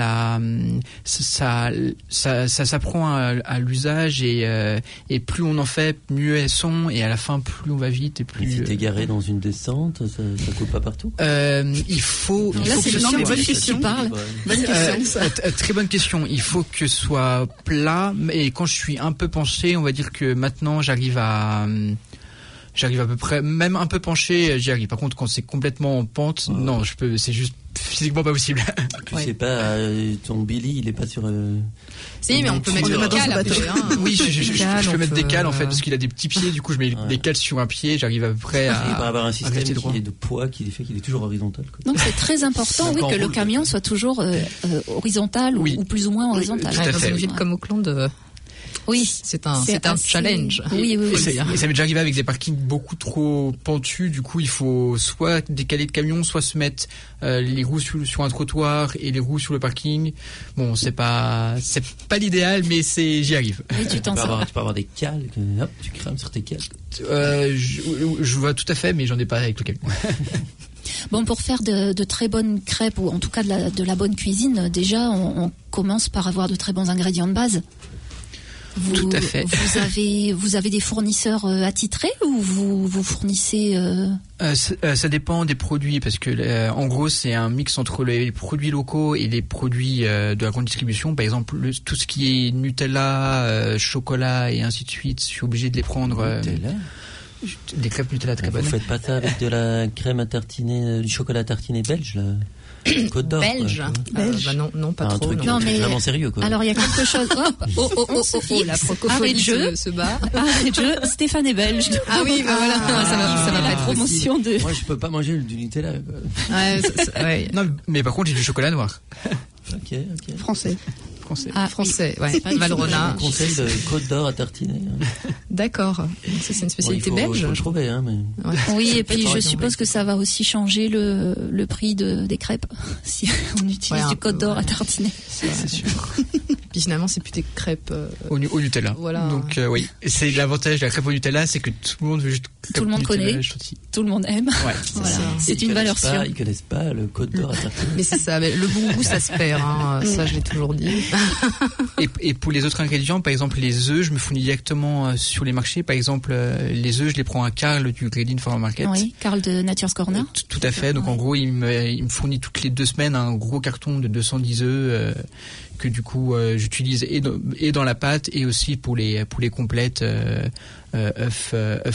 Speaker 3: ça s'apprend à l'usage et plus on en fait, mieux elles sont. Et à la fin, plus on va vite et plus.
Speaker 2: Et si t'es garé dans une descente, ça coule pas partout.
Speaker 3: Il faut.
Speaker 1: Là, c'est
Speaker 6: bonne question.
Speaker 3: Très bonne question. Il faut que ce soit plat. Et quand je suis un peu penché, on va dire que maintenant, j'arrive à peu près, même un peu penché, j'y arrive. Par contre, quand c'est complètement en pente, non, c'est juste physiquement pas possible.
Speaker 2: Tu sais pas, ton Billy, il est pas sur.
Speaker 4: Si, mais on peut mettre le cale après.
Speaker 3: Oui, je peux mettre des cales en fait, parce qu'il a des petits pieds. Du coup, je mets des cales sur un pied. J'arrive à peu près à.
Speaker 2: Il va avoir un système
Speaker 3: droit.
Speaker 2: qui est de poids qui fait qu'il est toujours horizontal. Quoi.
Speaker 1: Donc c'est très important, que le camion soit toujours horizontal ou plus ou moins horizontal.
Speaker 3: Tout à
Speaker 4: dans
Speaker 3: fait,
Speaker 4: une ville comme Auckland.
Speaker 1: Oui,
Speaker 4: c'est un challenge.
Speaker 1: Oui.
Speaker 3: Et ça m'est déjà arrivé avec des parkings beaucoup trop pentus. Du coup, il faut soit décaler le camion, soit se mettre les roues sur un trottoir et les roues sur le parking. Bon, c'est pas l'idéal, mais j'y arrive.
Speaker 1: Oui, tu peux
Speaker 2: avoir des cales, hop, tu crames sur tes cales.
Speaker 3: Je vois tout à fait, mais j'en ai pas avec le camion.
Speaker 1: Bon, pour faire de très bonnes crêpes ou en tout cas de la bonne cuisine, déjà on commence par avoir de très bons ingrédients de base.
Speaker 3: Tout à fait.
Speaker 1: Vous avez des fournisseurs attitrés ou vous fournissez
Speaker 3: ça dépend des produits parce que en gros c'est un mix entre les produits locaux et les produits de la grande distribution. Par exemple, tout ce qui est Nutella, chocolat et ainsi de suite, je suis obligé de les prendre.
Speaker 2: Nutella.
Speaker 3: Des crêpes Nutella très bonnes.
Speaker 2: Vous faites pas ça avec de la crème à tartiner, du chocolat tartiné belge là? Côte d'Or.
Speaker 4: Belge. Non, pas trop.
Speaker 2: Truc
Speaker 1: non, mais
Speaker 2: vraiment sérieux quoi.
Speaker 1: Alors il y a quelque chose.
Speaker 4: La francophonie se bat.
Speaker 1: Arrête de jeu. Stéphane est belge.
Speaker 4: Ah oui, voilà. Ça va
Speaker 1: la
Speaker 4: pas être
Speaker 1: promotion de.
Speaker 2: Moi je peux pas manger du Nutella.
Speaker 4: Ouais.
Speaker 3: Non, mais par contre j'ai du chocolat noir.
Speaker 2: Ok.
Speaker 6: Français.
Speaker 4: Français, ouais. Valrhona.
Speaker 2: Un conseil de Côte d'Or à tartiner.
Speaker 4: D'accord. Ça, c'est une spécialité belge.
Speaker 2: Il faut le trouver, hein, mais.
Speaker 1: Ouais. Oui, et puis je suppose que ça va aussi changer le prix des crêpes si on utilise du Côte d'Or à tartiner.
Speaker 3: C'est sûr.
Speaker 4: Puis finalement, c'est plus des crêpes
Speaker 3: au Nutella.
Speaker 4: Voilà.
Speaker 3: Donc oui, c'est l'avantage de la crêpe au Nutella, c'est que tout le monde veut juste.
Speaker 1: Tout le monde connaît. Tout le monde aime.
Speaker 3: Ouais.
Speaker 1: Voilà. C'est une valeur sûre.
Speaker 2: Ils connaissent pas le Côte d'Or à tartiner.
Speaker 4: Mais c'est ça. Le bon goût, ça se perd. Hein. Ça, je l'ai toujours dit.
Speaker 3: Et pour les autres ingrédients, par exemple les œufs, je me fournis directement sur les marchés. Par exemple, les œufs, je les prends à Karl du Gradin Farmer Market.
Speaker 1: Oui, Karl de Nature's Corner.
Speaker 3: Tout à fait. Donc en gros, il me fournit toutes les 2 semaines un gros carton de 210 œufs que du coup j'utilise et dans la pâte et aussi pour les complètes œufs,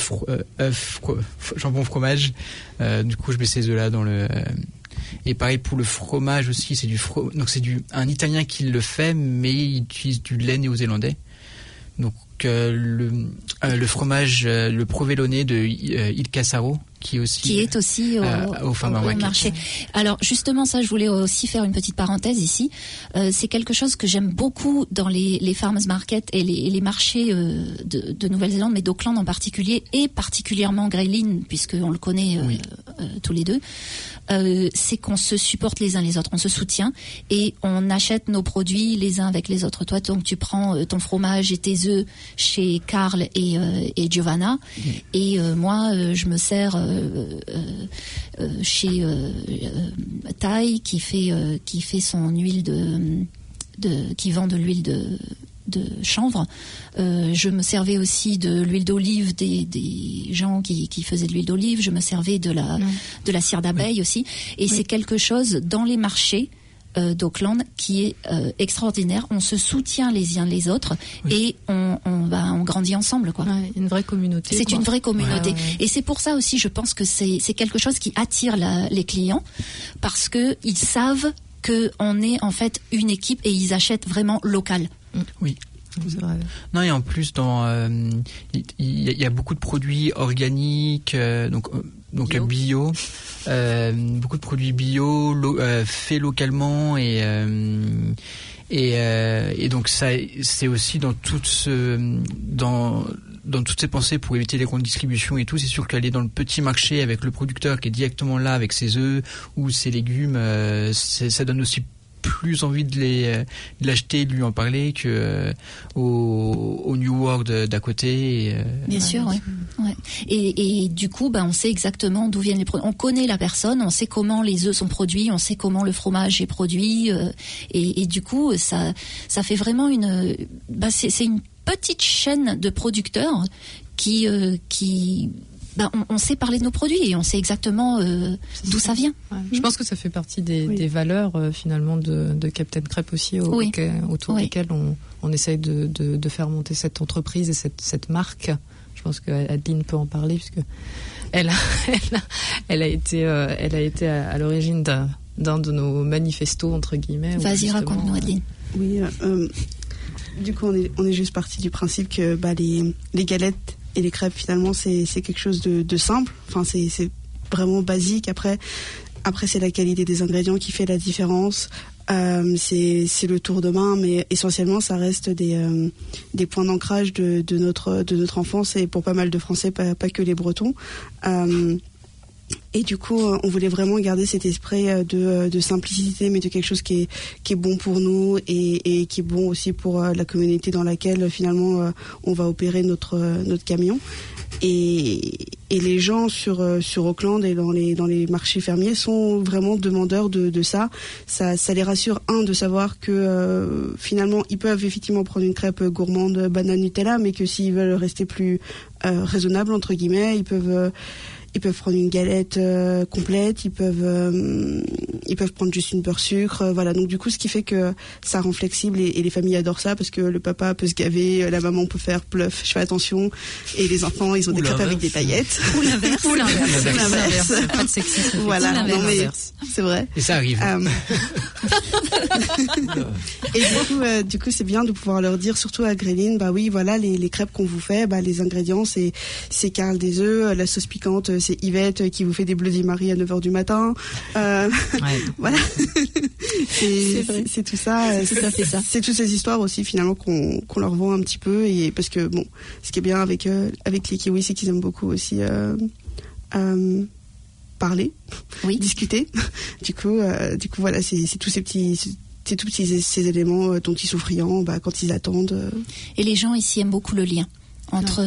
Speaker 3: jambon, fromage. Du coup, je mets ces œufs là dans le. Et pareil pour le fromage aussi, donc c'est un Italien qui le fait, mais il utilise du lait néo-zélandais. Donc le fromage, le provolone de Il Cassaro, qui est aussi au Farmer
Speaker 1: marché. Alors justement, ça, je voulais aussi faire une petite parenthèse ici. C'est quelque chose que j'aime beaucoup dans les farmers market et les marchés de Nouvelle-Zélande, mais d'Auckland en particulier, et particulièrement Grey Lynn, puisqu'on le connaît tous les deux. C'est qu'on se supporte les uns les autres, on se soutient et on achète nos produits les uns avec les autres. Toi, donc tu prends ton fromage et tes œufs chez Carl et Giovanna, et moi je me sers chez Thai qui fait son huile qui vend de l'huile de chanvre. Je me servais aussi de l'huile d'olive des gens qui faisaient de l'huile d'olive. Je me servais de la cire d'abeille aussi. Et c'est quelque chose dans les marchés d'Auckland qui est extraordinaire. On se soutient les uns les autres et on grandit ensemble, quoi.
Speaker 4: Ouais, une vraie communauté.
Speaker 1: C'est une vraie communauté.
Speaker 4: Ouais.
Speaker 1: Et c'est pour ça aussi, je pense que c'est quelque chose qui attire les clients, parce que ils savent que on est en fait une équipe et ils achètent vraiment local.
Speaker 3: Oui.
Speaker 4: C'est vrai.
Speaker 3: Non, et en plus, il y a beaucoup de produits organiques, donc bio, beaucoup de produits bio, faits localement, et donc ça, c'est aussi dans toutes ces pensées pour éviter les grandes distributions et tout. C'est sûr qu'aller dans le petit marché avec le producteur qui est directement là avec ses œufs ou ses légumes, ça donne aussi plus envie de l'acheter, de lui en parler que au New World d'à côté.
Speaker 1: Bien sûr, oui. Ouais. Et du coup, on sait exactement d'où viennent les produits. On connaît la personne, on sait comment les œufs sont produits, on sait comment le fromage est produit, et du coup, ça fait vraiment c'est une petite chaîne de producteurs qui on sait parler de nos produits et on sait exactement d'où ça vient.
Speaker 4: Ouais. Je pense que ça fait partie des valeurs finalement de Captain Crêpe aussi, autour desquelles on essaye de faire monter cette entreprise et cette marque. Je pense qu'Adeline peut en parler, puisque elle a été à l'origine d'un de nos manifestos, entre guillemets.
Speaker 1: Vas-y, raconte-nous, Adeline.
Speaker 6: Oui, du coup on est juste parti du principe que les galettes et les crêpes, finalement, c'est quelque chose de simple. Enfin, c'est vraiment basique. Après, c'est la qualité des ingrédients qui fait la différence. C'est le tour de main, mais essentiellement, ça reste des points d'ancrage de notre enfance, et pour pas mal de Français, pas que les Bretons. Et du coup, on voulait vraiment garder cet esprit de simplicité, mais de quelque chose qui est bon pour nous et qui est bon aussi pour la communauté dans laquelle finalement on va opérer notre camion. Et les gens sur Auckland et dans les marchés fermiers sont vraiment demandeurs de ça. Ça les rassure, de savoir que finalement ils peuvent effectivement prendre une crêpe gourmande banane Nutella, mais que s'ils veulent rester plus raisonnables entre guillemets, ils peuvent prendre une galette complète, ils peuvent prendre juste une beurre sucre, voilà. Donc du coup, ce qui fait que ça rend flexible, et les familles adorent ça, parce que le papa peut se gaver, la maman peut faire bluff, je fais attention, et les enfants, ils ont des crêpes avec des paillettes.
Speaker 1: Ou l'inverse.
Speaker 4: Ou l'inverse. Pas de sexisme.
Speaker 6: Voilà, non mais c'est vrai.
Speaker 3: Et ça arrive.
Speaker 6: Et du coup, c'est bien de pouvoir leur dire, surtout à Grey Lynn, oui, voilà, les crêpes qu'on vous fait, les ingrédients, c'est Carl des œufs, la sauce piquante, c'est Yvette qui vous fait des Bloody Mary à 9h du matin. Voilà. C'est tout ça.
Speaker 1: C'est tout à fait ça.
Speaker 6: C'est toutes ces histoires aussi, finalement, qu'on leur vend un petit peu, et parce que ce qui est bien avec les Kiwis, c'est qu'ils aiment beaucoup aussi parler, discuter. Du coup, voilà, c'est tous ces petits. C'est tous ces éléments dont ils sont friands quand ils attendent.
Speaker 1: Et les gens ici aiment beaucoup le lien entre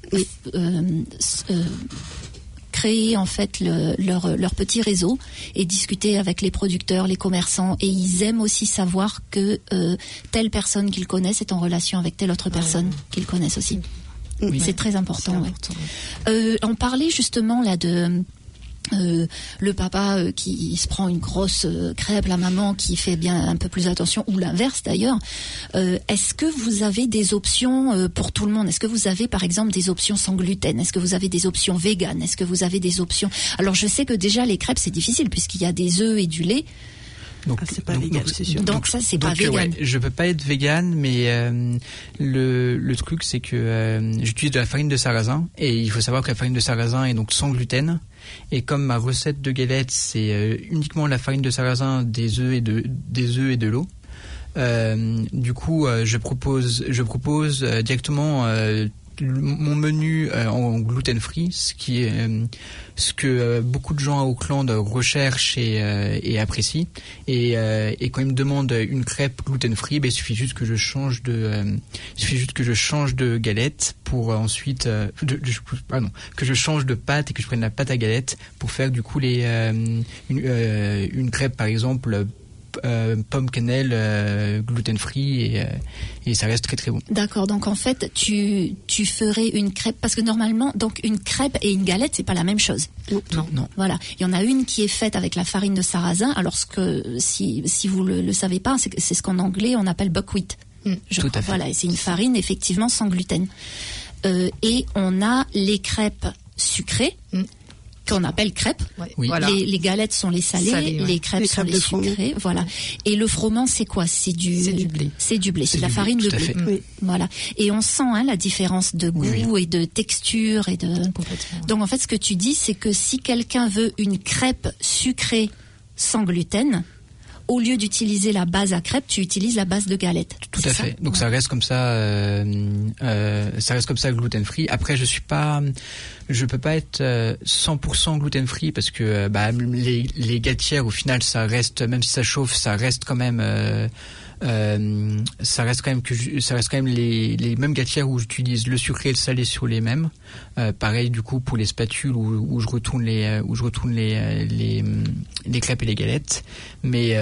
Speaker 1: créer en fait leur petit réseau et discuter avec les producteurs, les commerçants, et ils aiment aussi savoir que telle personne qu'ils connaissent est en relation avec telle autre personne qu'ils connaissent aussi. C'est très important. On parlait justement là de le papa qui se prend une grosse crêpe, la maman qui fait bien un peu plus attention, ou l'inverse d'ailleurs. Est-ce que vous avez des options pour tout le monde? Est-ce que vous avez par exemple des options sans gluten? Est-ce que vous avez des options véganes? Est-ce que vous avez des options... Alors je sais que déjà les crêpes c'est difficile puisqu'il y a des œufs et du lait.
Speaker 3: Donc,
Speaker 6: c'est pas vegan, c'est sûr.
Speaker 1: Donc ça, c'est pas vegan.
Speaker 3: Ouais, je peux pas être vegan, mais le truc, c'est que j'utilise de la farine de sarrasin, et il faut savoir que la farine de sarrasin est donc sans gluten. Et comme ma recette de galette, c'est uniquement la farine de sarrasin, des œufs et de l'eau. Du coup, je propose directement mon menu en gluten free, ce que beaucoup de gens à Auckland recherchent et apprécient. Et quand ils me demandent une crêpe gluten free, il suffit juste que je change de galette pour ensuite que je change de pâte et que je prenne la pâte à galette pour faire du coup une crêpe par exemple pomme cannelle gluten free et ça reste très très bon.
Speaker 1: D'accord, donc en fait tu ferais une crêpe, parce que normalement donc une crêpe et une galette c'est pas la même chose.
Speaker 3: Non.
Speaker 1: Voilà, il y en a une qui est faite avec la farine de sarrasin, alors si vous le savez pas, c'est ce qu'en anglais on appelle buckwheat.
Speaker 3: Tout à fait.
Speaker 1: Voilà, et c'est une farine effectivement sans gluten. Et on a les crêpes sucrées. Qu'on appelle crêpes.
Speaker 4: Ouais.
Speaker 3: Oui.
Speaker 4: Voilà.
Speaker 1: Les galettes sont les salées,
Speaker 4: ouais.
Speaker 1: les crêpes sont les sucrées, voilà. Et le froment, c'est quoi? C'est du blé. C'est du blé, c'est de la farine de blé.
Speaker 6: Oui.
Speaker 1: Voilà. Et on sent la différence de goût et de texture et de.
Speaker 4: Complètement.
Speaker 1: Donc en fait, ce que tu dis, c'est que si quelqu'un veut une crêpe sucrée sans gluten, au lieu d'utiliser la base à crêpe, tu utilises la base de galette.
Speaker 3: Tout à fait. Donc ça reste comme ça, gluten free. Après, je peux pas être 100% gluten free parce que les gâtières au final, ça reste, même si ça chauffe, ça reste quand même les mêmes gâtières où j'utilise le sucré et le salé sur les mêmes. Pareil du coup pour les spatules où je retourne les crêpes et les galettes. Mais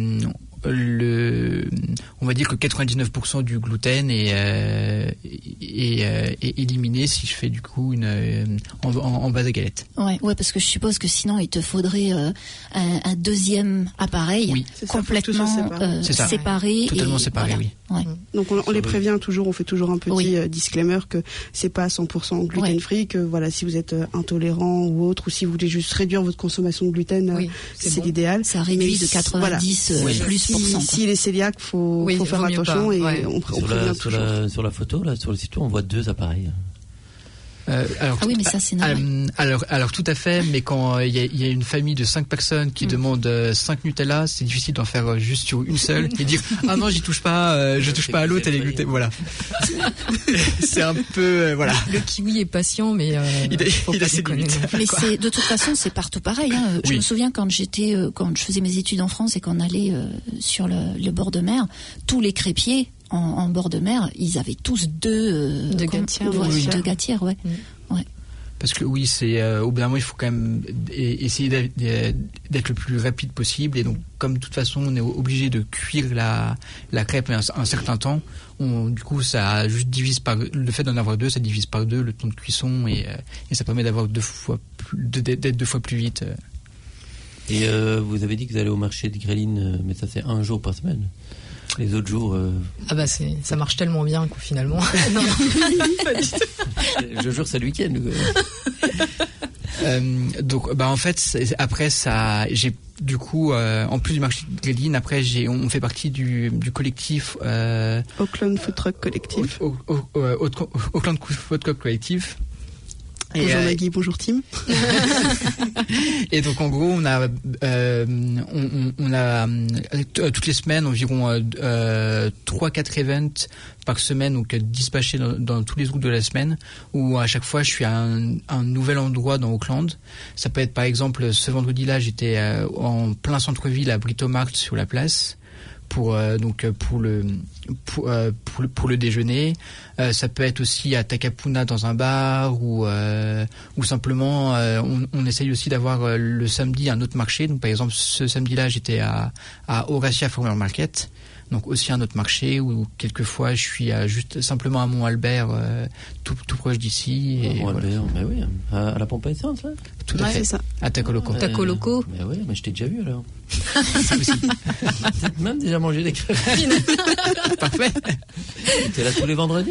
Speaker 3: on va dire que 99% du gluten est éliminé si je fais du coup en base de galette.
Speaker 1: Ouais, parce que je suppose que sinon il te faudrait un deuxième appareil complètement séparé.
Speaker 3: Totalement séparé,
Speaker 1: voilà.
Speaker 3: oui.
Speaker 1: Ouais.
Speaker 6: Donc on les prévient toujours, on fait toujours un petit disclaimer que c'est pas 100% gluten free, que voilà, si vous êtes intolérant ou autre, ou si vous voulez juste réduire votre consommation de gluten, c'est l'idéal.
Speaker 1: Ça réduit de 90 plus %.
Speaker 6: S'il est cœliaque, faut faire attention et on prévient toujours.
Speaker 2: Sur la photo, là, sur le site, on voit 2 appareils.
Speaker 1: Oui, mais ça c'est normal.
Speaker 3: Alors tout à fait, mais quand il y a une famille de 5 personnes qui demandent 5 Nutella, c'est difficile d'en faire juste sur une seule et dire ah non, j'y touche pas, je touche pas à l'autre, elle est gluten. Voilà. C'est un peu voilà.
Speaker 4: Le kiwi est patient, mais il a ses limites.
Speaker 1: Mais c'est de toute façon c'est partout pareil. Je me souviens quand je faisais mes études en France et qu'on allait sur le bord de mer, tous les crêpiers en bord de mer, ils avaient tous deux gâtières, ouais.
Speaker 3: Parce que c'est au bout d'un moment il faut quand même essayer d'être le plus rapide possible, et donc comme de toute façon on est obligé de cuire la crêpe un certain temps, du coup ça juste divise par le fait d'en avoir 2, ça divise par 2 le temps de cuisson et ça permet d'avoir d'être 2 fois plus vite.
Speaker 2: Et vous avez dit que vous allez au marché de Gréline, mais ça c'est 1 jour par semaine. Les autres jours.
Speaker 4: Ça marche tellement bien que finalement. Non, pas du tout.
Speaker 2: Je jure, c'est le week-end.
Speaker 3: Donc, en fait, après ça, j'ai du coup, en plus du marché de Gréline, après on fait partie du collectif
Speaker 6: Auckland Food Truck Collective.
Speaker 3: Auckland Food Truck Collective.
Speaker 6: Bonjour Maggie, bonjour Tim.
Speaker 3: Et donc en gros on a toutes les semaines environ 3-4 events par semaine, donc dispatchés dans tous les groupes de la semaine, où à chaque fois je suis à un nouvel endroit dans Auckland. Ça peut être par exemple ce vendredi-là j'étais en plein centre-ville à Britomarkt sur la place pour le déjeuner. Ça peut être aussi à Takapuna dans un bar ou simplement on essaye aussi d'avoir le samedi un autre marché. Donc par exemple ce samedi-là j'étais à Horatia Farmer Market, donc aussi un autre marché où quelquefois je suis juste simplement à Mont-Albert, tout proche d'ici.
Speaker 2: Mont-Albert, mais oui, à la pompe à essence là.
Speaker 3: Tout à fait,
Speaker 6: c'est ça.
Speaker 3: À Takoloco.
Speaker 4: Takoloco.
Speaker 2: Mais oui, mais je t'ai déjà vu alors. C'est possible. Peut-être même déjà mangé des crêpes.
Speaker 3: Parfait.
Speaker 2: T'es là tous les vendredis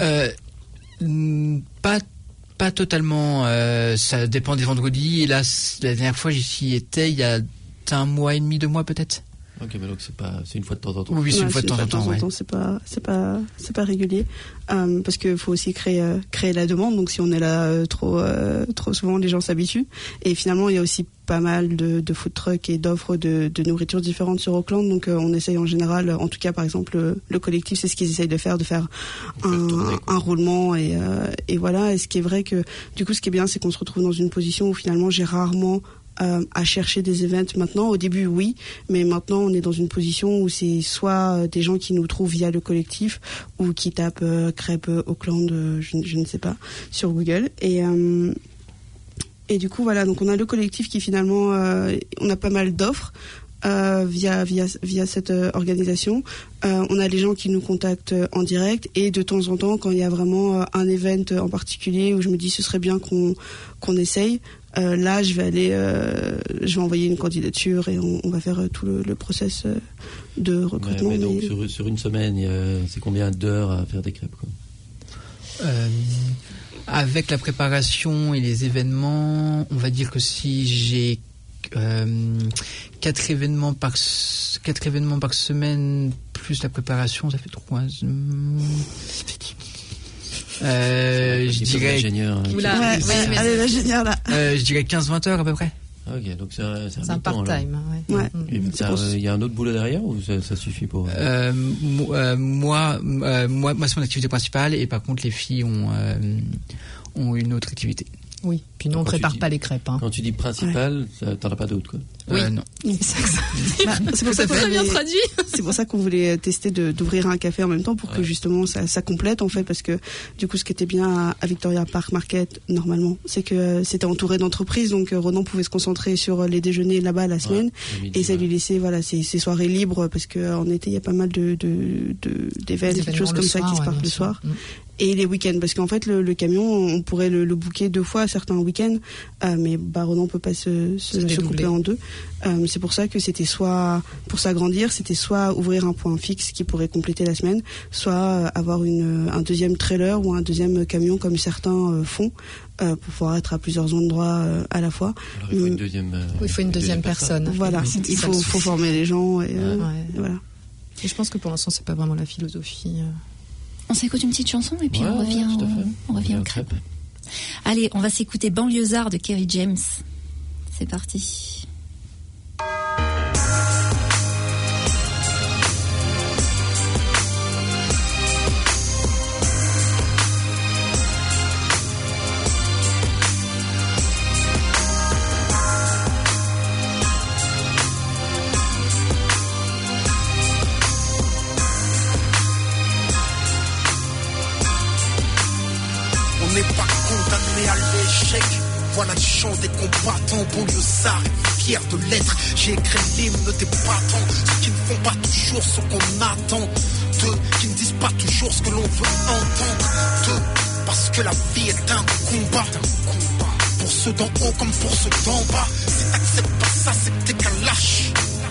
Speaker 3: Pas totalement. Ça dépend des vendredis. Et là, la dernière fois j'y étais il y a 1 mois et demi, 2 mois peut-être.
Speaker 2: Ok, mais donc c'est une fois de temps en temps.
Speaker 3: Oui, c'est une fois de temps en temps. Ouais.
Speaker 6: C'est pas régulier, parce que faut aussi créer la demande. Donc si on est là trop souvent, les gens s'habituent. Et finalement, il y a aussi pas mal de food trucks et d'offres de nourriture différentes sur Auckland. Donc on essaye en général, en tout cas par exemple le collectif, c'est ce qu'ils essayent de faire un roulement et voilà. Et ce qui est vrai que du coup, ce qui est bien, c'est qu'on se retrouve dans une position où finalement j'ai rarement à chercher des events maintenant. Au début, oui, mais maintenant on est dans une position où c'est soit des gens qui nous trouvent via le collectif ou qui tapent crêpes Auckland, je ne sais pas, sur Google. Et du coup, voilà, donc on a le collectif qui finalement, on a pas mal d'offres via cette organisation. On a les gens qui nous contactent en direct, et de temps en temps, quand il y a vraiment un event en particulier où je me dis ce serait bien qu'on essaye, là je vais envoyer une candidature et on va faire tout le process de recrutement.
Speaker 2: Ouais, mais donc sur une semaine, c'est combien d'heures à faire des crêpes, quoi?
Speaker 3: Avec la préparation et les événements, on va dire que si j'ai 4 événements par semaine plus la préparation, ça fait 3. Je dirais.
Speaker 6: Allez, l'ingénieur là.
Speaker 3: Je dirais 15-20 heures à peu près.
Speaker 2: Ok, donc c'est
Speaker 4: un part-time.
Speaker 6: Ouais.
Speaker 2: Il y a un autre boulot derrière ou ça suffit pour
Speaker 3: moi, c'est mon activité principale, et par contre les filles ont une autre activité.
Speaker 4: Oui, puis nous on prépare pas les crêpes. Hein.
Speaker 2: Quand tu dis principal, t'en as pas d'autre, quoi.
Speaker 3: Oui, non.
Speaker 6: C'est pour ça
Speaker 4: très bien traduit.
Speaker 6: C'est pour ça qu'on voulait tester d'ouvrir un café en même temps pour que justement ça complète, en fait, parce que du coup ce qui était bien à Victoria Park Market normalement, c'est que c'était entouré d'entreprises, donc Ronan pouvait se concentrer sur les déjeuners là-bas la semaine, et ça lui laissait ses soirées libres, parce que en été il y a pas mal d'événements, des choses comme ça qui se passent le soir. Et les week-ends, parce qu'en fait le camion, on pourrait le booker 2 fois certains week-ends, mais Ronan peut pas se couper en 2. C'est pour ça que c'était soit pour s'agrandir, c'était soit ouvrir un point fixe qui pourrait compléter la semaine, soit avoir un deuxième trailer ou un deuxième camion comme certains font, pour pouvoir être à plusieurs endroits à la fois.
Speaker 2: Alors, il faut une deuxième
Speaker 4: personne.
Speaker 6: Voilà, il faut former les gens et voilà.
Speaker 4: Et je pense que pour l'instant c'est pas vraiment la philosophie.
Speaker 1: On s'écoute une petite chanson et puis on revient aux crêpes. Allez, on va s'écouter Banlieusard de Kerry James. C'est parti.
Speaker 8: On n'est pas condamné à l'échec. Voilà le chant des combattants, banlieusards, fiers de l'être. J'ai écrit l'hymne des battants, ceux qui ne font pas toujours ce qu'on attend d'eux, qui ne disent pas toujours ce que l'on veut entendre d'eux, parce que la vie est un combat. Pour ceux d'en haut comme pour ceux d'en bas. Si t'acceptes pas ça, c'est que t'es qu'un lâche.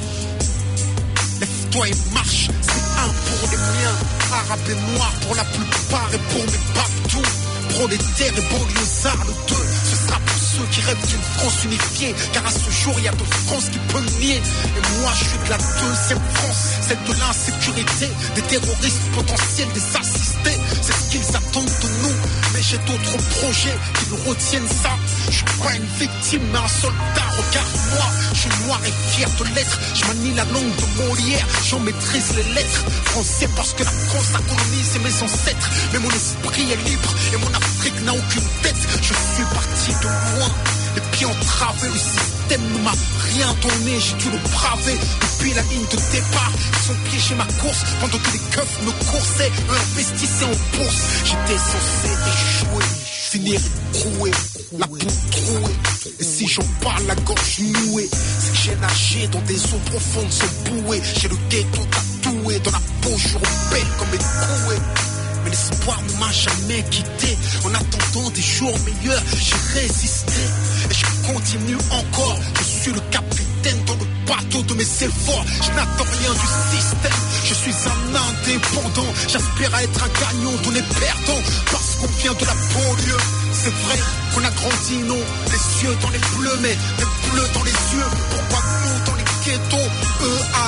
Speaker 8: Lève-toi et marche, c'est un pour les miens, arabes et noirs pour la plupart, et pour mes babtous. Prolétaires et banlieusards, le 2, ce sera pour ceux qui rêvent d'une France unifiée, car à ce jour il y a de France qui peut nier. Et moi je suis de la deuxième France, celle de l'insécurité, des terroristes potentiels, des assistés. C'est ce qu'ils attendent de nous, mais j'ai d'autres projets qui nous retiennent ça. Je suis pas une victime mais un soldat, regarde-moi. Je suis noir et fier de l'être, je manie la langue de Molière, j'en maîtrise les lettres. Français parce que la France a colonisé mes ancêtres, mais mon esprit est libre et mon Afrique n'a aucune tête. Je suis parti de loin, les pieds entravés, le système ne m'a rien donné, j'ai dû le braver. Depuis la ligne de départ, ils ont piégé ma course pendant que les keufs me coursaient, eux investissaient en bourse. J'étais censé échouer, finir écroué, la peau trouée. Et si j'en parle la gorge nouée, c'est que j'ai nagé dans des eaux profondes sans bouée. J'ai le ghetto tatoué dans la peau, je rebelle comme écoué. Mais l'espoir ne m'a jamais quitté. En attendant des jours meilleurs, j'ai résisté. Et je continue encore. Je suis le capitaine dans le bateau de mes efforts. Je n'attends rien du système. Je suis un indépendant. J'aspire à être un gagnant, tous les perdants. Parce qu'on vient de la banlieue. C'est vrai qu'on a grandi, non, les yeux dans les bleus, mais les bleus dans les yeux. Pourquoi nous dans les ghettos, eux à l'ENA?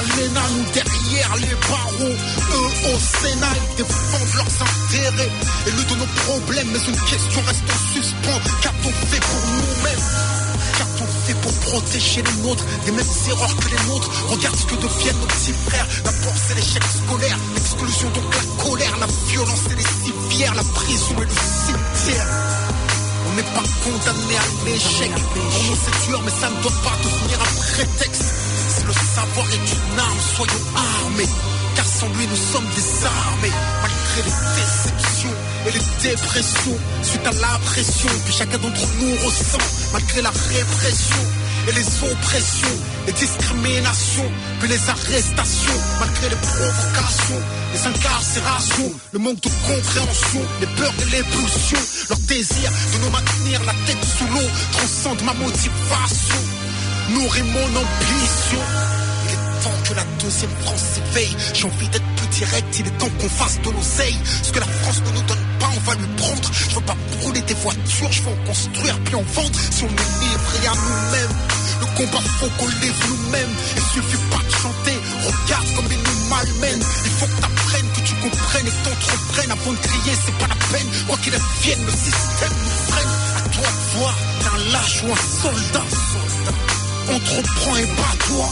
Speaker 8: à nous derrière les barreaux. Eux au Sénat, ils défendent leurs intérêts. Et le de nos problèmes, mais une question reste en suspens. Qu'a-t-on fait pour nous-mêmes? Qu'a-t-on fait pour protéger les nôtres des mêmes erreurs que les nôtres? Regarde ce que deviennent nos petits frères. D'abord c'est l'échec scolaire, l'exclusion donc la colère, la violence et les civières, la prison et le cimetière. On n'est pas condamné à l'échec. Pour nous c'est dur mais ça ne doit pas devenir un prétexte. Si le savoir est une arme, soyons armés. Car sans lui nous sommes désarmés. Malgré les déceptions et les dépressions, suite à la pression que chacun d'entre nous ressent, malgré la répression et les oppressions, les discriminations, puis les arrestations, malgré les provocations, les incarcérations, le manque de compréhension, les peurs et les pulsions, leur désir de nous maintenir la tête sous l'eau transcende ma motivation, nourrit mon ambition. Il est temps que la deuxième France s'éveille. J'ai envie d'être plus direct, il est temps qu'on fasse de l'oseille. Ce que la France ne nous donne pas, on va lui prendre. Je veux pas brûler des voitures, je veux en construire puis en vendre. Si on est livré à nous-mêmes, le combat faut qu'on livre nous-mêmes. Il suffit pas de chanter, regarde comme ils nous malmènent. Il faut que t'apprennes, que tu comprennes et que t'entreprennes. Avant de crier, c'est pas la peine. Quoi qu'il advienne, le système nous freine. À toi de voir, t'es un lâche ou un soldat. Entreprends et bats-toi.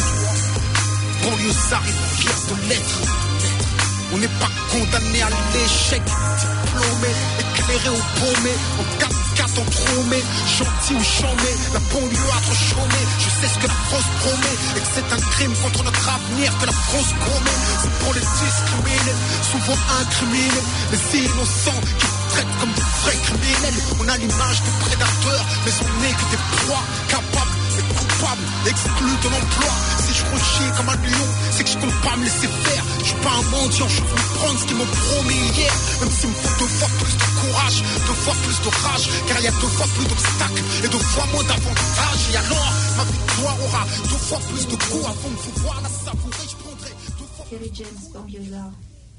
Speaker 8: Banlieusard est fier de l'être. On n'est pas condamné à l'échec. Diplômé, éclairé ou paumé, en 4x4 entrômé, gentil ou chômé, la banlieue a trop chômé. Je sais ce que la France promet et que c'est un crime contre notre avenir que la France commet. C'est pour les discriminés, souvent incriminés, les innocents qui traitent comme des vrais criminels. On a l'image des prédateurs, mais on n'est que des proies capables et coupables, exclus de l'emploi. Si je rechie comme un lion, c'est que je compte pas me laisser faire. Je suis pas un mendiant, je veux prendre ce qu'ils m'ont promis hier. Même s'il me faut 2 fois plus de courage, 2 fois plus de rage, car il y a 2 fois plus d'obstacles et 2 fois moins d'avantages. Et alors, ma victoire aura 2 fois plus de coups avant de pouvoir la savourer. Je prendrai 2 fois plus.
Speaker 1: Kerry James, banlieusard.